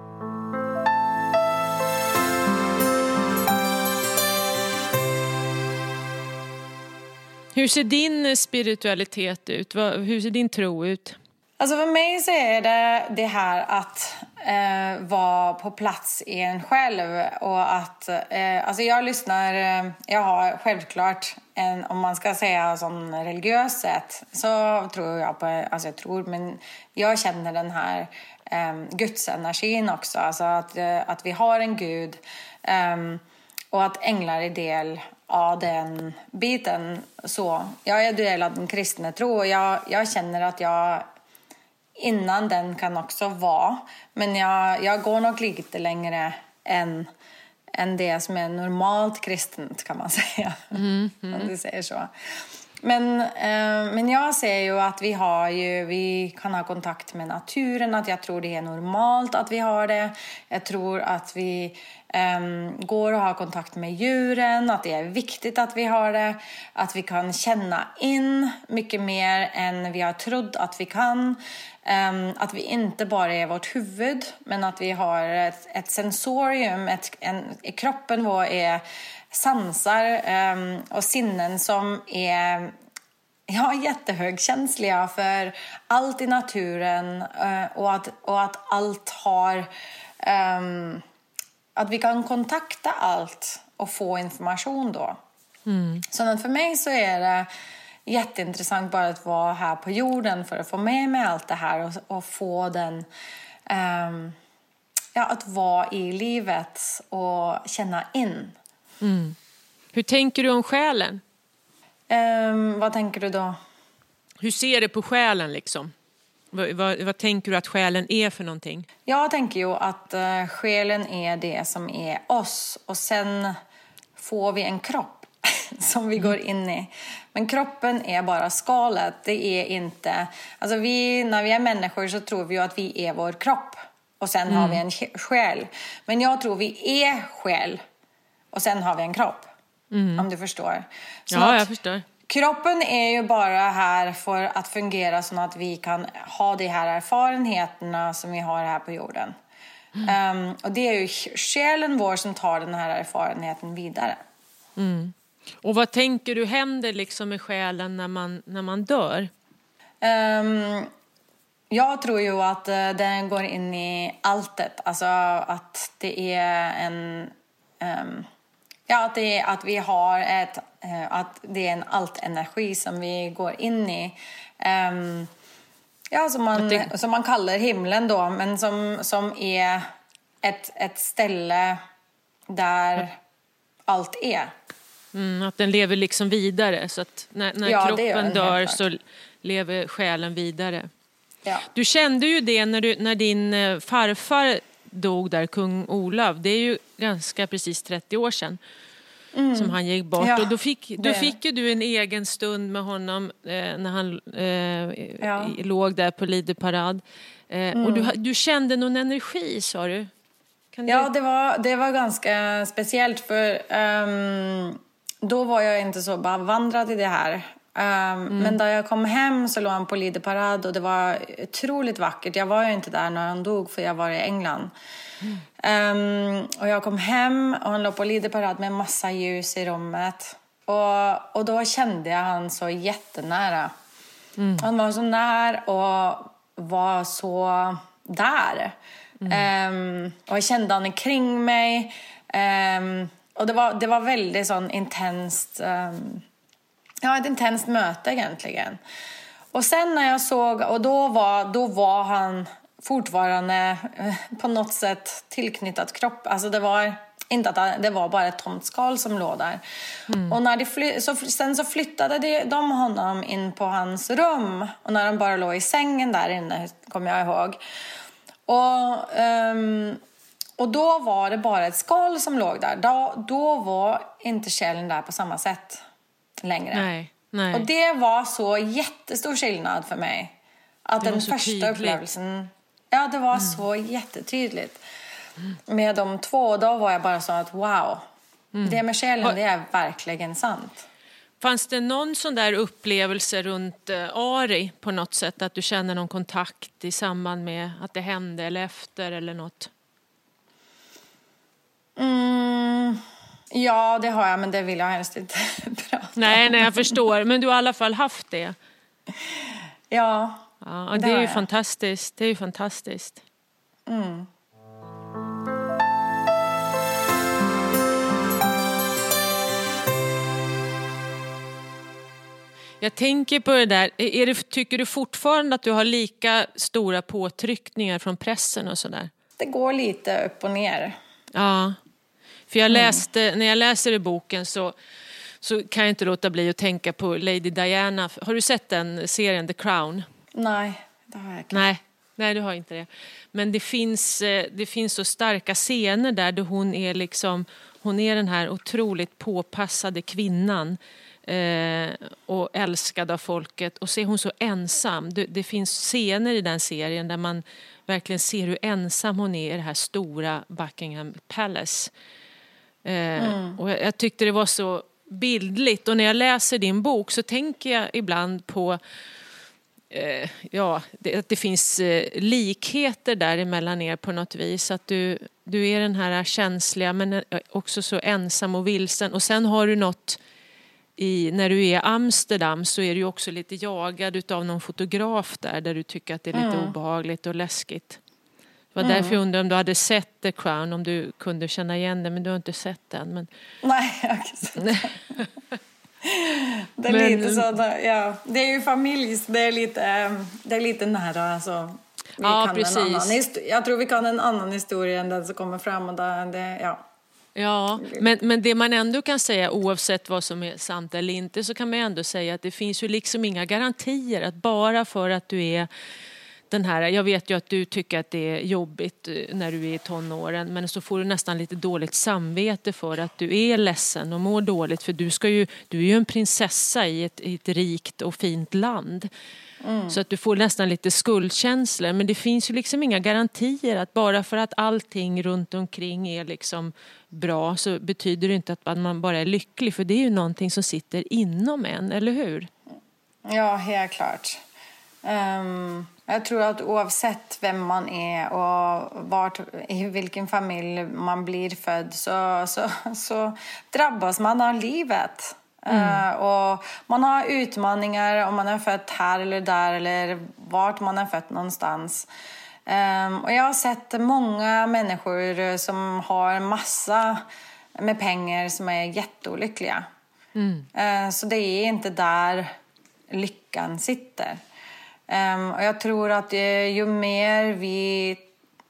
Hur ser din spiritualitet ut? Hur ser din tro ut? Alltså för mig så är det det här att eh, vara på plats i en själv. Och att, eh, alltså jag lyssnar, eh, jag har självklart en, om man ska säga som religiös sätt, så tror jag på, alltså jag tror, men jag känner den här eh, gudsenergin också. Alltså att, eh, att vi har en gud eh, och att änglar är del av den biten. Så jag är del av den kristna tro och jag, jag känner att jag innan den kan också vara. Men jag, jag går nog lite längre än, än det som är normalt kristent, kan man säga. Mm, mm. Om du säger så. Men, eh, men jag ser ju att vi har ju, vi kan ha kontakt med naturen. Att jag tror det är normalt att vi har det. Jag tror att vi eh, går och har kontakt med djuren. Att det är viktigt att vi har det. Att vi kan känna in mycket mer än vi har trott att vi kan. Um, att vi inte bara är vårt huvud, men att vi har ett, ett sensorium, ett, en, i kroppen vår är sansar um, och sinnen som är ja, jättehögkänsliga för allt i naturen uh, och, att, och att allt har um, att vi kan kontakta allt och få information då. Mm. Så att för mig så är det jätteintressant bara att vara här på jorden för att få med mig allt det här och, och få den um, ja, att vara i livet och känna in. Mm. Hur tänker du om själen? Um, vad tänker du då? Hur ser du på själen liksom? Vad, vad, vad tänker du att själen är för någonting? Jag tänker ju att uh, själen är det som är oss. Och sen får vi en kropp som vi går in i. Men kroppen är bara skalet. Det är inte... Alltså vi, när vi är människor så tror vi ju att vi är vår kropp. Och sen mm. har vi en själ. Men jag tror vi är själ. Och sen har vi en kropp. Mm. Om du förstår. Så ja, jag förstår. Kroppen är ju bara här för att fungera så att vi kan ha de här erfarenheterna som vi har här på jorden. Mm. Um, och det är ju själen vår som tar den här erfarenheten vidare. Mm. Och vad tänker du händer liksom med själen när man, när man dör? Um, jag tror ju att uh, den går in i alltet. Alltså att det är en... Um, ja, att, det är, att vi har ett... Uh, att det är en allt-energi som vi går in i. Um, ja, som man, det... som man kallar himlen då. Men som, som är ett, ett ställe där ja. allt är. Mm, att den lever liksom vidare. Så att när, när ja, kroppen dör så lever själen vidare. Ja. Du kände ju det när, du, när din farfar dog där, kung Olav. Det är ju ganska precis trettio år sedan mm. som han gick bort. Ja, och då fick, då fick ju du en egen stund med honom eh, när han eh, ja. låg där på Lideparad. Eh, mm. Och du, du kände någon energi, sa du? Kan ja, du... det var, det var ganska speciellt för... Um... Då var jag inte så bevandrad i det här. Um, mm. Men när jag kom hem så låg han på Lideparad och det var otroligt vackert. Jag var ju inte där när han dog för jag var i England. Mm. Um, och jag kom hem och han låg på Lideparad med massa ljus i rummet. Och, och då kände jag han så jättenära. Mm. Han var så nära och var så där. Mm. Um, och jag kände han kring mig. Um, Och det var, det var väldigt sån intenst, um, ja ett intenst möte egentligen. Och sen när jag såg, och då var, då var han fortfarande uh, på något sätt tillknyttat kropp. Alltså det var inte att det var bara ett tomt skal som låg där. Mm. Och när de fly, så, sen så flyttade de, de honom in på hans rum. Och när han bara låg i sängen där inne, kommer jag ihåg. Och... Um, Och då var det bara ett skal som låg där. Då, då var inte själen där på samma sätt längre. Nej, nej. Och det var så jättestor skillnad för mig. Att den första tydligt. upplevelsen... Ja, det var mm. så jättetydligt. Mm. Med de två, då var jag bara så att wow. Mm. Det med själen, det är verkligen sant. Fanns det någon sån där upplevelse runt Ari på något sätt? Att du känner någon kontakt i samband med att det hände eller efter eller något? Mm, ja, det har jag, men det vill jag helst inte prata nej, om. Nej, jag förstår. Men du har i alla fall haft det. Ja, ja och det, det är ju jag. fantastiskt. Det är ju fantastiskt. Mm. Jag tänker på det där. Är det, tycker du fortfarande att du har lika stora påtryckningar från pressen och sådär? Det går lite upp och ner. Ja. För jag läste, mm. när jag läser i boken så, så kan jag inte låta bli att tänka på Lady Diana. Har du sett den serien The Crown? Nej, det har jag inte. Nej, nej du har inte det. Men det finns, det finns så starka scener där då hon är liksom, hon är den här otroligt påpassade kvinnan eh, och älskad av folket. Och så är hon så ensam. Det, det finns scener i den serien där man verkligen ser hur ensam hon är i det här stora Buckingham Palace. Eh, mm. Och jag, jag tyckte det var så bildligt. Och när jag läser din bok så tänker jag ibland på eh, ja, det, att det finns eh, likheter däremellan er på något vis. Att du, du är den här känsliga men också så ensam och vilsen. Och sen har du något i, när du är i Amsterdam så är du också lite jagad utav någon fotograf där, där du tycker att det är lite mm. obehagligt och läskigt. Det var mm. därför jag undrade om du hade sett The Crown, om du kunde känna igen det, men du har inte sett den. Men... Nej, jag har inte sett den. Det är men... lite så, ja, det är ju familj, det är lite, det är lite nära, alltså. Vi ja, kan precis. En annan, jag tror vi kan en annan historia än den som kommer fram och där, det, ja. Ja, men, men det man ändå kan säga, oavsett vad som är sant eller inte, så kan man ändå säga att det finns ju liksom inga garantier att bara för att du är den här, jag vet ju att du tycker att det är jobbigt när du är i tonåren, men så får du nästan lite dåligt samvete för att du är ledsen och mår dåligt, för du, ska ju, du är ju en prinsessa i ett, i ett rikt och fint land. Mm. Så att du får nästan lite skuldkänslor, men det finns ju liksom inga garantier att bara för att allting runt omkring är liksom bra så betyder det inte att man bara är lycklig, för det är ju någonting som sitter inom en, eller hur? Ja, helt klart. Um, jag tror att oavsett vem man är och vart, i vilken familj man blir född så, så, så drabbas man av livet. Mm. Uh, och man har utmaningar om man är född här eller där eller vart man är född någonstans. Um, och jag har sett många människor som har massa med pengar som är jätteolyckliga. Mm. Uh, så det är inte där lyckan sitter. Um, och jag tror att uh, ju mer vi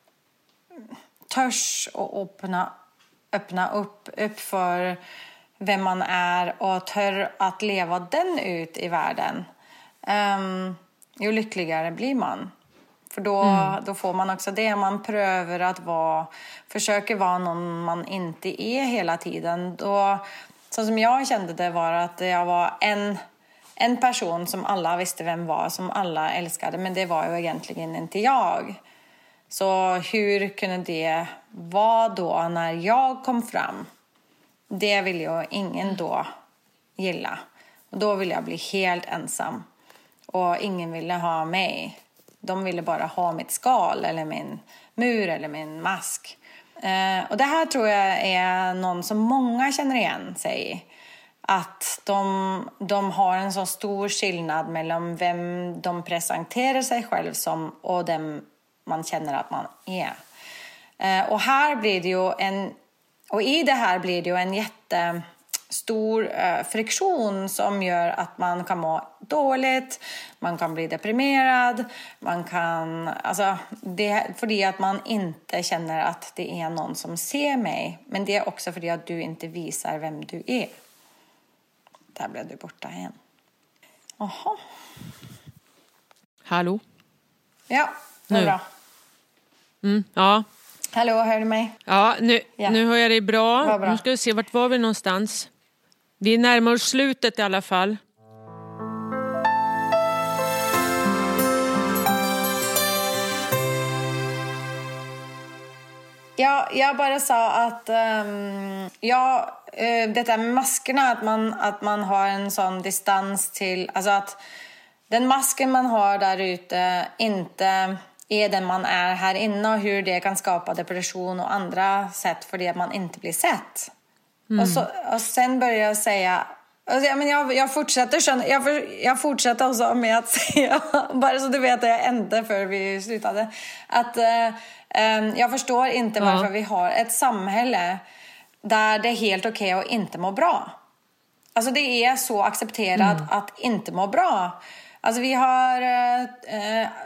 törs och öppna, öppna upp, upp för vem man är och tör att leva den ut i världen, um, ju lyckligare blir man. För då, mm. då får man också det. Man prövar att vara, försöker vara någon man inte är hela tiden. Då, så som jag kände det var att jag var en, en person som alla visste vem var, som alla älskade. Men det var ju egentligen inte jag. Så hur kunde det vara då när jag kom fram? Det vill ju ingen då gilla. Och då ville jag bli helt ensam. Och ingen ville ha mig. De ville bara ha mitt skal eller min mur eller min mask. Eh, och det här tror jag är någon som många känner igen sig i. Att de, de har en så stor skillnad mellan vem de presenterar sig själv som och dem man känner att man är. Eh, och här blir det ju en... Och i det här blir det ju en jättestor eh, friktion som gör att man kan må dåligt, man kan bli deprimerad, man kan, alltså, det, för att man inte känner att det är någon som ser mig. Men det är också för att du inte visar vem du är. Där blev du borta igen. Jaha. Hallå? Ja, det är bra. Mm, ja. Hallå, hör du mig? Ja, nu, ja. nu hör jag dig bra. bra. Nu ska vi se, vart var vi någonstans? Vi närmar oss slutet i alla fall. Ja, jag bara sa att um, ja, uh, detta med maskerna, att man, att man har en sån distans till, alltså att den masken man har där ute inte är den man är här inne, och hur det kan skapa depression och andra sätt för det att man inte blir sett. Mm. Och, så, och sen börjar jag säga, alltså, jag, men jag, jag fortsätter jag, för, jag fortsätter också med att säga, bara så du vet att jag ände för vi slutade, att uh, um, jag förstår inte varför ja. vi har ett samhälle där det är helt okej okay att inte må bra. Alltså det är så accepterat mm. att inte må bra. Alltså vi har uh, uh,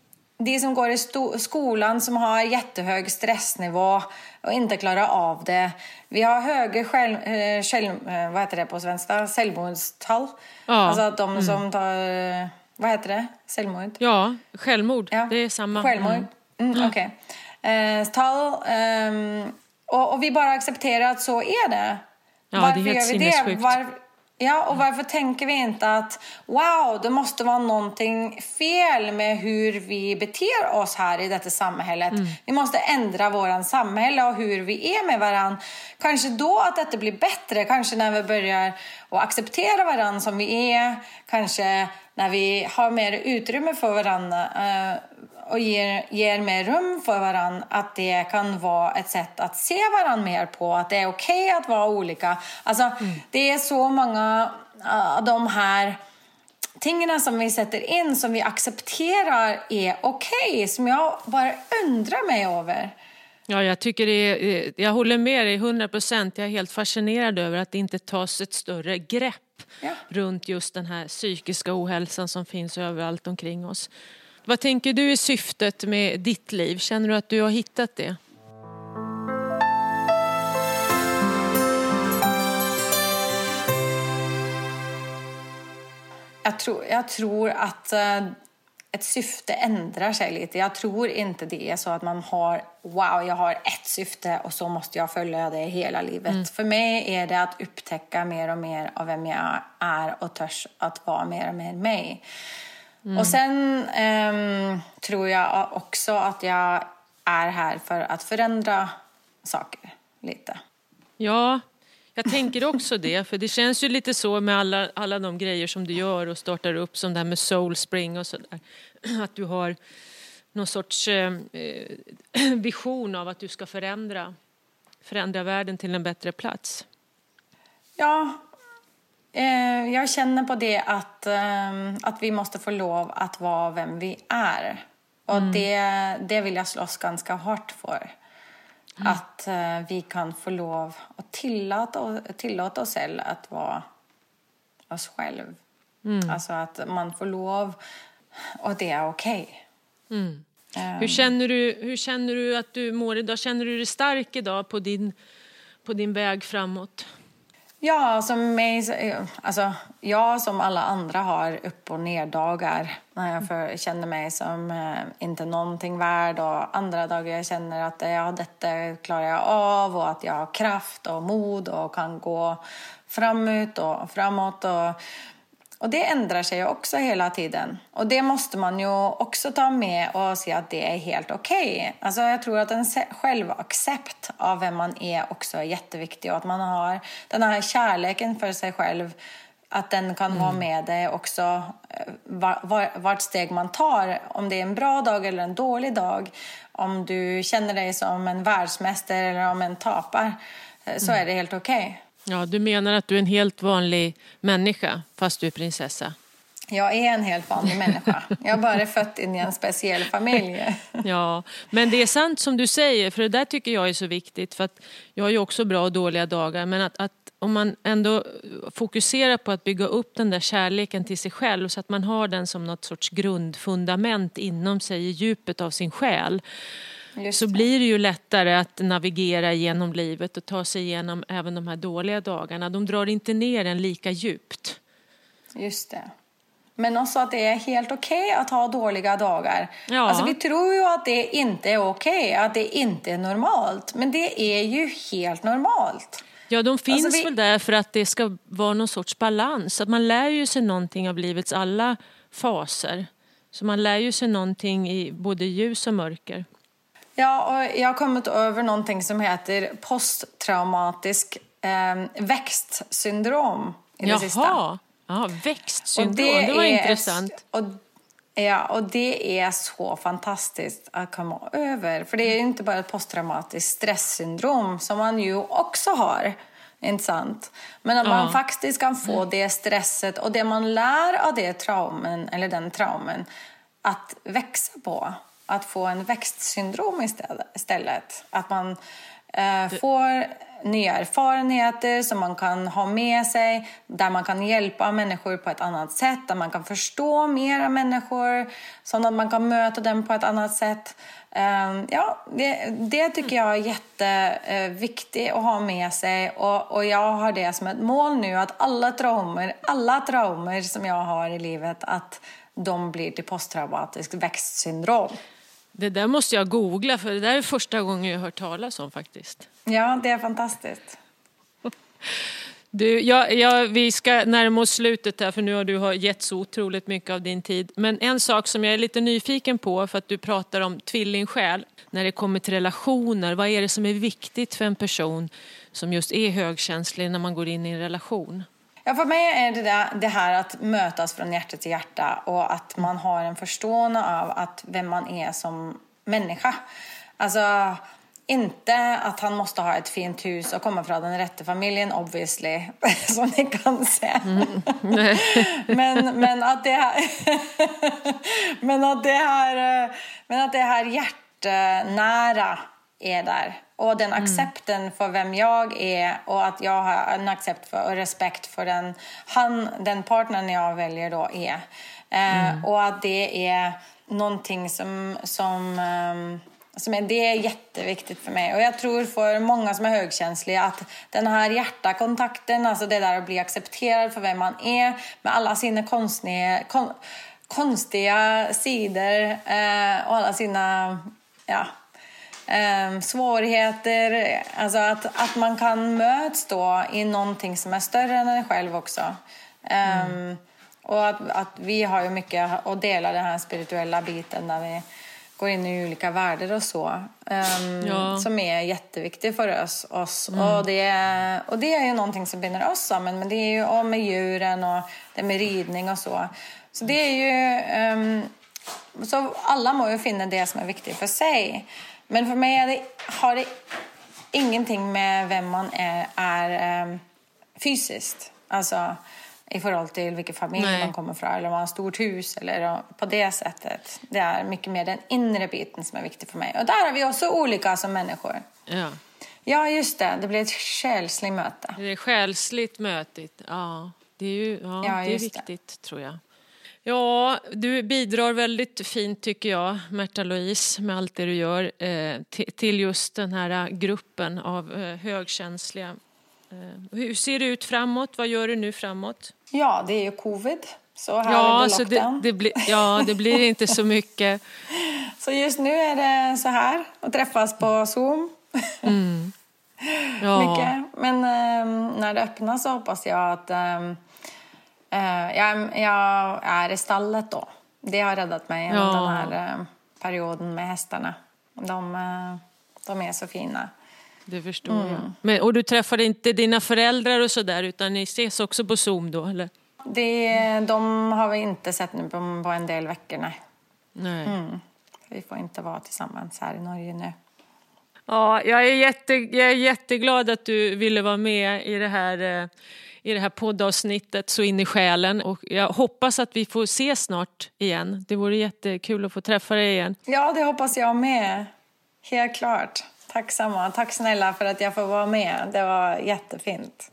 de som går i sto- skolan som har jättehög stressnivå och inte klarar av det. Vi har höga själv, eh, själv, eh, vad heter det på svenska? Självmordstal. Ja. Alltså att de mm. som tar, vad heter det? Självmord? Ja, självmord. Ja. Det är samma. Självmord. Mm. Mm, Okej. Okay. Eh, tal. Eh, och, och vi bara accepterar att så är det. Ja, varför det är helt gör vi det? sinnessjukt. Var, Ja, och varför tänker vi inte att wow, det måste vara någonting fel med hur vi beter oss här i detta samhället. Mm. Vi måste ändra våran samhälle och hur vi är med varann. Kanske då att detta blir bättre. Kanske när vi börjar att acceptera varann som vi är. Kanske när vi har mer utrymme för varandra uh, och ger, ger mer rum för varann. Att det kan vara ett sätt att se varann mer på. Att det är okej okay att vara olika. Alltså mm. det är så många av uh, de här tingarna som vi sätter in, som vi accepterar är okej. Okay, som jag bara undrar mig över. Ja, jag tycker det är, jag håller med dig hundra procent. Jag är helt fascinerad över att det inte tas ett större grepp ja. runt just den här psykiska ohälsan som finns överallt omkring oss. Vad tänker du är syftet med ditt liv? Känner du att du har hittat det? jag, tror, jag tror att uh, ett syfte ändrar sig lite. Jag tror inte det är så att man har, wow, jag har ett syfte och så måste jag följa det hela livet. Mm. För mig är det att upptäcka mer och mer av vem jag är och törs att vara mer och mer mig. Mm. Och sen um, tror jag också att jag är här för att förändra saker lite. Ja, jag tänker också det. För det känns ju lite så med alla, alla de grejer som du gör och startar upp, som det här med Soul Spring och sådär. Att du har någon sorts eh, vision av att du ska förändra, förändra världen till en bättre plats. Ja, eh, jag känner på det att, eh, att vi måste få lov att vara vem vi är. Och mm. det, det vill jag slåss ganska hårt för. Mm. Att uh, vi kan få lov att tillåta, tillåta oss själva att vara oss själv. Mm. Alltså att man får lov, och det är okej. Okay. Mm. Um. Hur känner du, hur känner du att du mår idag? Känner du dig stark idag på din, på din väg framåt? Ja, som mig, alltså, jag som alla andra har upp- och neddagar. När jag för, känner mig som eh, inte någonting värd. Och andra dagar jag känner att ja, detta klarar jag av. Och att jag har kraft och mod och kan gå framåt och framåt. Och, och det ändrar sig också hela tiden. Och det måste man ju också ta med och se att det är helt okej. Okay. Alltså jag tror att en självaccept av vem man är också är jätteviktig. Och att man har den här kärleken för sig själv. Att den kan mm. vara med dig också var, var, vart steg man tar. Om det är en bra dag eller en dålig dag. Om du känner dig som en världsmästare eller om en tapar. Så mm. är det helt okej. Okay. Ja, du menar att du är en helt vanlig människa fast du är prinsessa? Jag är en helt vanlig människa. Jag är bara född in i en speciell familj. Ja, men det är sant som du säger, för det där tycker jag är så viktigt. För att jag har ju också bra och dåliga dagar, men att, att om man ändå fokuserar på att bygga upp den där kärleken till sig själv så att man har den som något sorts grundfundament inom sig i djupet av sin själ. Så blir det ju lättare att navigera genom livet och ta sig igenom även de här dåliga dagarna. De drar inte ner en lika djupt. Just det. Men också att det är helt okej okay att ha dåliga dagar. Ja. Alltså vi tror ju att det inte är okej, okay, att det inte är normalt. Men det är ju helt normalt. Ja, de finns alltså vi... väl där för att det ska vara någon sorts balans. Att man lär ju sig någonting av livets alla faser. Så man lär ju sig någonting i både ljus och mörker. Ja, och jag har kommit över någonting som heter posttraumatisk eh, växtsyndrom i det Jaha. sista. Ja, växtsyndrom, det, det var intressant. Och, ja, och det är så fantastiskt att komma över. För det är ju inte bara ett posttraumatiskt stresssyndrom som man ju också har. Inte sant? Men att ja. man faktiskt kan få det stresset och det man lär av det traumen, eller den traumen, att växa på. Att få en växtsyndrom istället. Att man eh, får nya erfarenheter som man kan ha med sig. Där man kan hjälpa människor på ett annat sätt. Där man kan förstå mera människor. Så att man kan möta dem på ett annat sätt. Eh, ja, det, det tycker jag är jätteviktigt att ha med sig. Och, och jag har det som ett mål nu. Att alla traumer, alla traumer som jag har i livet. Att de blir till posttraumatiskt växtsyndrom. Det där måste jag googla, för det där är första gången jag har hört talas om faktiskt. Ja, det är fantastiskt. Du, ja, ja, vi ska närma oss slutet här, för nu har du har gett så otroligt mycket av din tid. Men en sak som jag är lite nyfiken på, för att du pratar om tvillingsjäl, när det kommer till relationer. Vad är det som är viktigt för en person som just är högkänslig när man går in i en relation? Ja, för mig är det det här att mötas från hjärta till hjärta och att man har en förstående av att vem man är som människa. Alltså inte att han måste ha ett fint hus och komma från den rätta familjen, obviously, som ni kan se. Mm. men, men att det här men att det här men att det här hjärtnära är där. Och den accepten mm. för vem jag är och att jag har en accept för och respekt för den, han, den partnern jag väljer då är. Eh, mm. Och att det är någonting som, som, um, Som är, det är jätteviktigt för mig. Och jag tror för många som är högkänsliga att den här hjärtakontakten, alltså det där att bli accepterad för vem man är med alla sina konstiga, kon, konstiga sidor eh, och alla sina ja, eh, svårigheter. Alltså att, att man kan möts då i någonting som är större än en själv också. Eh, mm. Och att, att vi har ju mycket att dela den här spirituella biten där vi går in i olika världar och så. Um, ja. Som är jätteviktigt för oss. oss. Mm. Och, det, och det är ju någonting som binder oss samman. Men det är ju och med djuren och det med ridning och så. Så det är ju... Um, så alla må ju finna det som är viktigt för sig. Men för mig är det, har det ingenting med vem man är, är um, fysiskt. Alltså... i förhållande till vilken familj Nej. man kommer från eller om man har ett stort hus eller på det sättet. Det är mycket mer den inre biten som är viktig för mig. Och där är vi också olika som människor. Ja, ja just det. Det blir ett själsligt möte. Det är själsligt mötet. Ja, det är ju ja, ja, det är viktigt det. tror jag. Ja, du bidrar väldigt fint tycker jag, Märta-Louise, med allt det du gör eh, till, till just den här gruppen av eh, högkänsliga. Hur ser det ut framåt? Vad gör du nu framåt? Ja, det är ju covid. Så här ja, är det så det, det blir, ja, det blir inte så mycket. Så just nu är det så här. Att träffas på Zoom. Mm. Ja. Mycket. Men um, när det öppnar så hoppas jag att um, uh, jag, jag är i stallet då. Det har räddat mig genom ja. den här uh, perioden med hästarna. De, uh, de är så fina. Det förstår mm. jag. Men, och du träffade inte dina föräldrar och sådär utan ni ses också på Zoom då, eller? Det, de har vi inte sett nu på, på en del veckor, nej. nej. Mm. Vi får inte vara tillsammans här i Norge nu. Ja, jag är, jätte, jag är jätteglad att du ville vara med i det här, i det här poddavsnittet Så in i själen. Och jag hoppas att vi får se snart igen. Det vore jättekul att få träffa dig igen. Ja, det hoppas jag med. Helt klart. Tack samma. Tack snälla för att jag får vara med. Det var jättefint.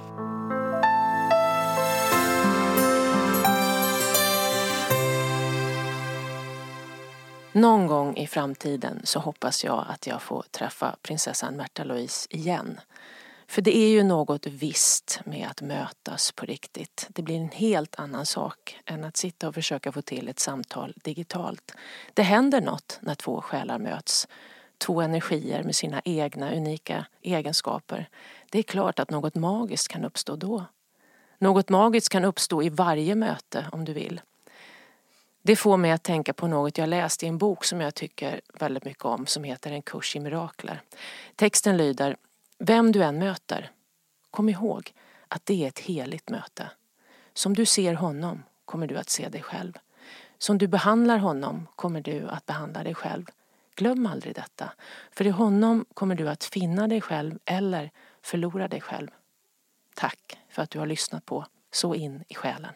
Någon gång i framtiden så hoppas jag att jag får träffa prinsessan Märta-Louise igen. För det är ju något visst med att mötas på riktigt. Det blir en helt annan sak än att sitta och försöka få till ett samtal digitalt. Det händer något när två själar möts. Två energier med sina egna unika egenskaper. Det är klart att något magiskt kan uppstå då. Något magiskt kan uppstå i varje möte om du vill. Det får mig att tänka på något jag läste i en bok som jag tycker väldigt mycket om som heter En kurs i mirakler. Texten lyder: vem du än möter, kom ihåg att det är ett heligt möte. Som du ser honom kommer du att se dig själv. Som du behandlar honom kommer du att behandla dig själv. Glöm aldrig detta, för i honom kommer du att finna dig själv eller förlora dig själv. Tack för att du har lyssnat på Så in i själen.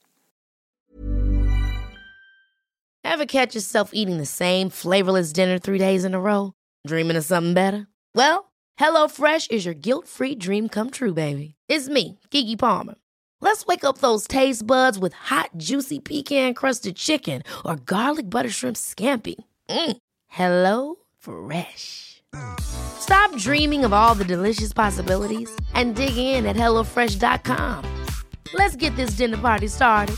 Ever catch yourself eating the same flavorless dinner three days in a row? Dreaming of something better? Well, HelloFresh is your guilt-free dream come true, baby. It's me, Keke Palmer. Let's wake up those taste buds with hot, juicy pecan-crusted chicken or garlic butter shrimp scampi. Mm. Hello Fresh. Stop dreaming of all the delicious possibilities and dig in at hello fresh dot com. Let's get this dinner party started.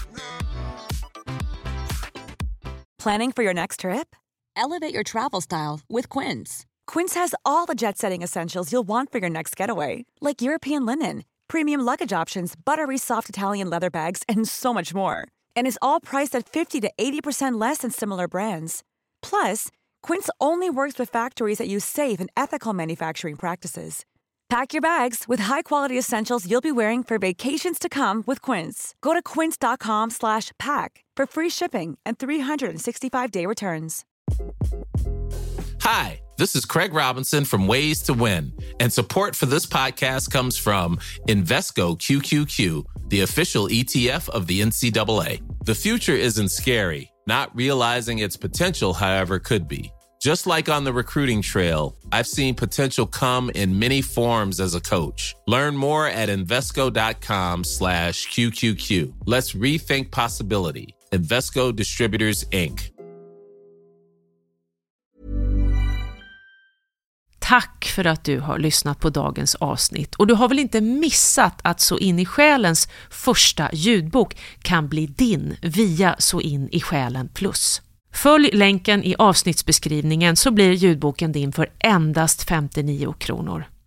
Planning for your next trip? Elevate your travel style with Quince. Quince has all the jet-setting essentials you'll want for your next getaway, like European linen, premium luggage options, buttery soft Italian leather bags, and so much more. And is all priced at fifty to eighty percent less than similar brands. Plus, Quince only works with factories that use safe and ethical manufacturing practices. Pack your bags with high-quality essentials you'll be wearing for vacations to come with Quince. Go to quince dot com slash pack for free shipping and three sixty-five day returns. Hi, this is Craig Robinson from Ways to Win, and support for this podcast comes from Invesco Q Q Q, the official E T F of the N C double A. The future isn't scary. Not realizing its potential, however, could be. Just like on the recruiting trail, I've seen potential come in many forms as a coach. Learn more at Invesco.com slash QQQ. Let's rethink possibility. Invesco Distributors, Incorporated. tack för att du har lyssnat på dagens avsnitt. Och du har väl inte missat att Så in i själens första ljudbok kan bli din via Så in i själen plus. Följ länken i avsnittsbeskrivningen så blir ljudboken din för endast femtionio kronor.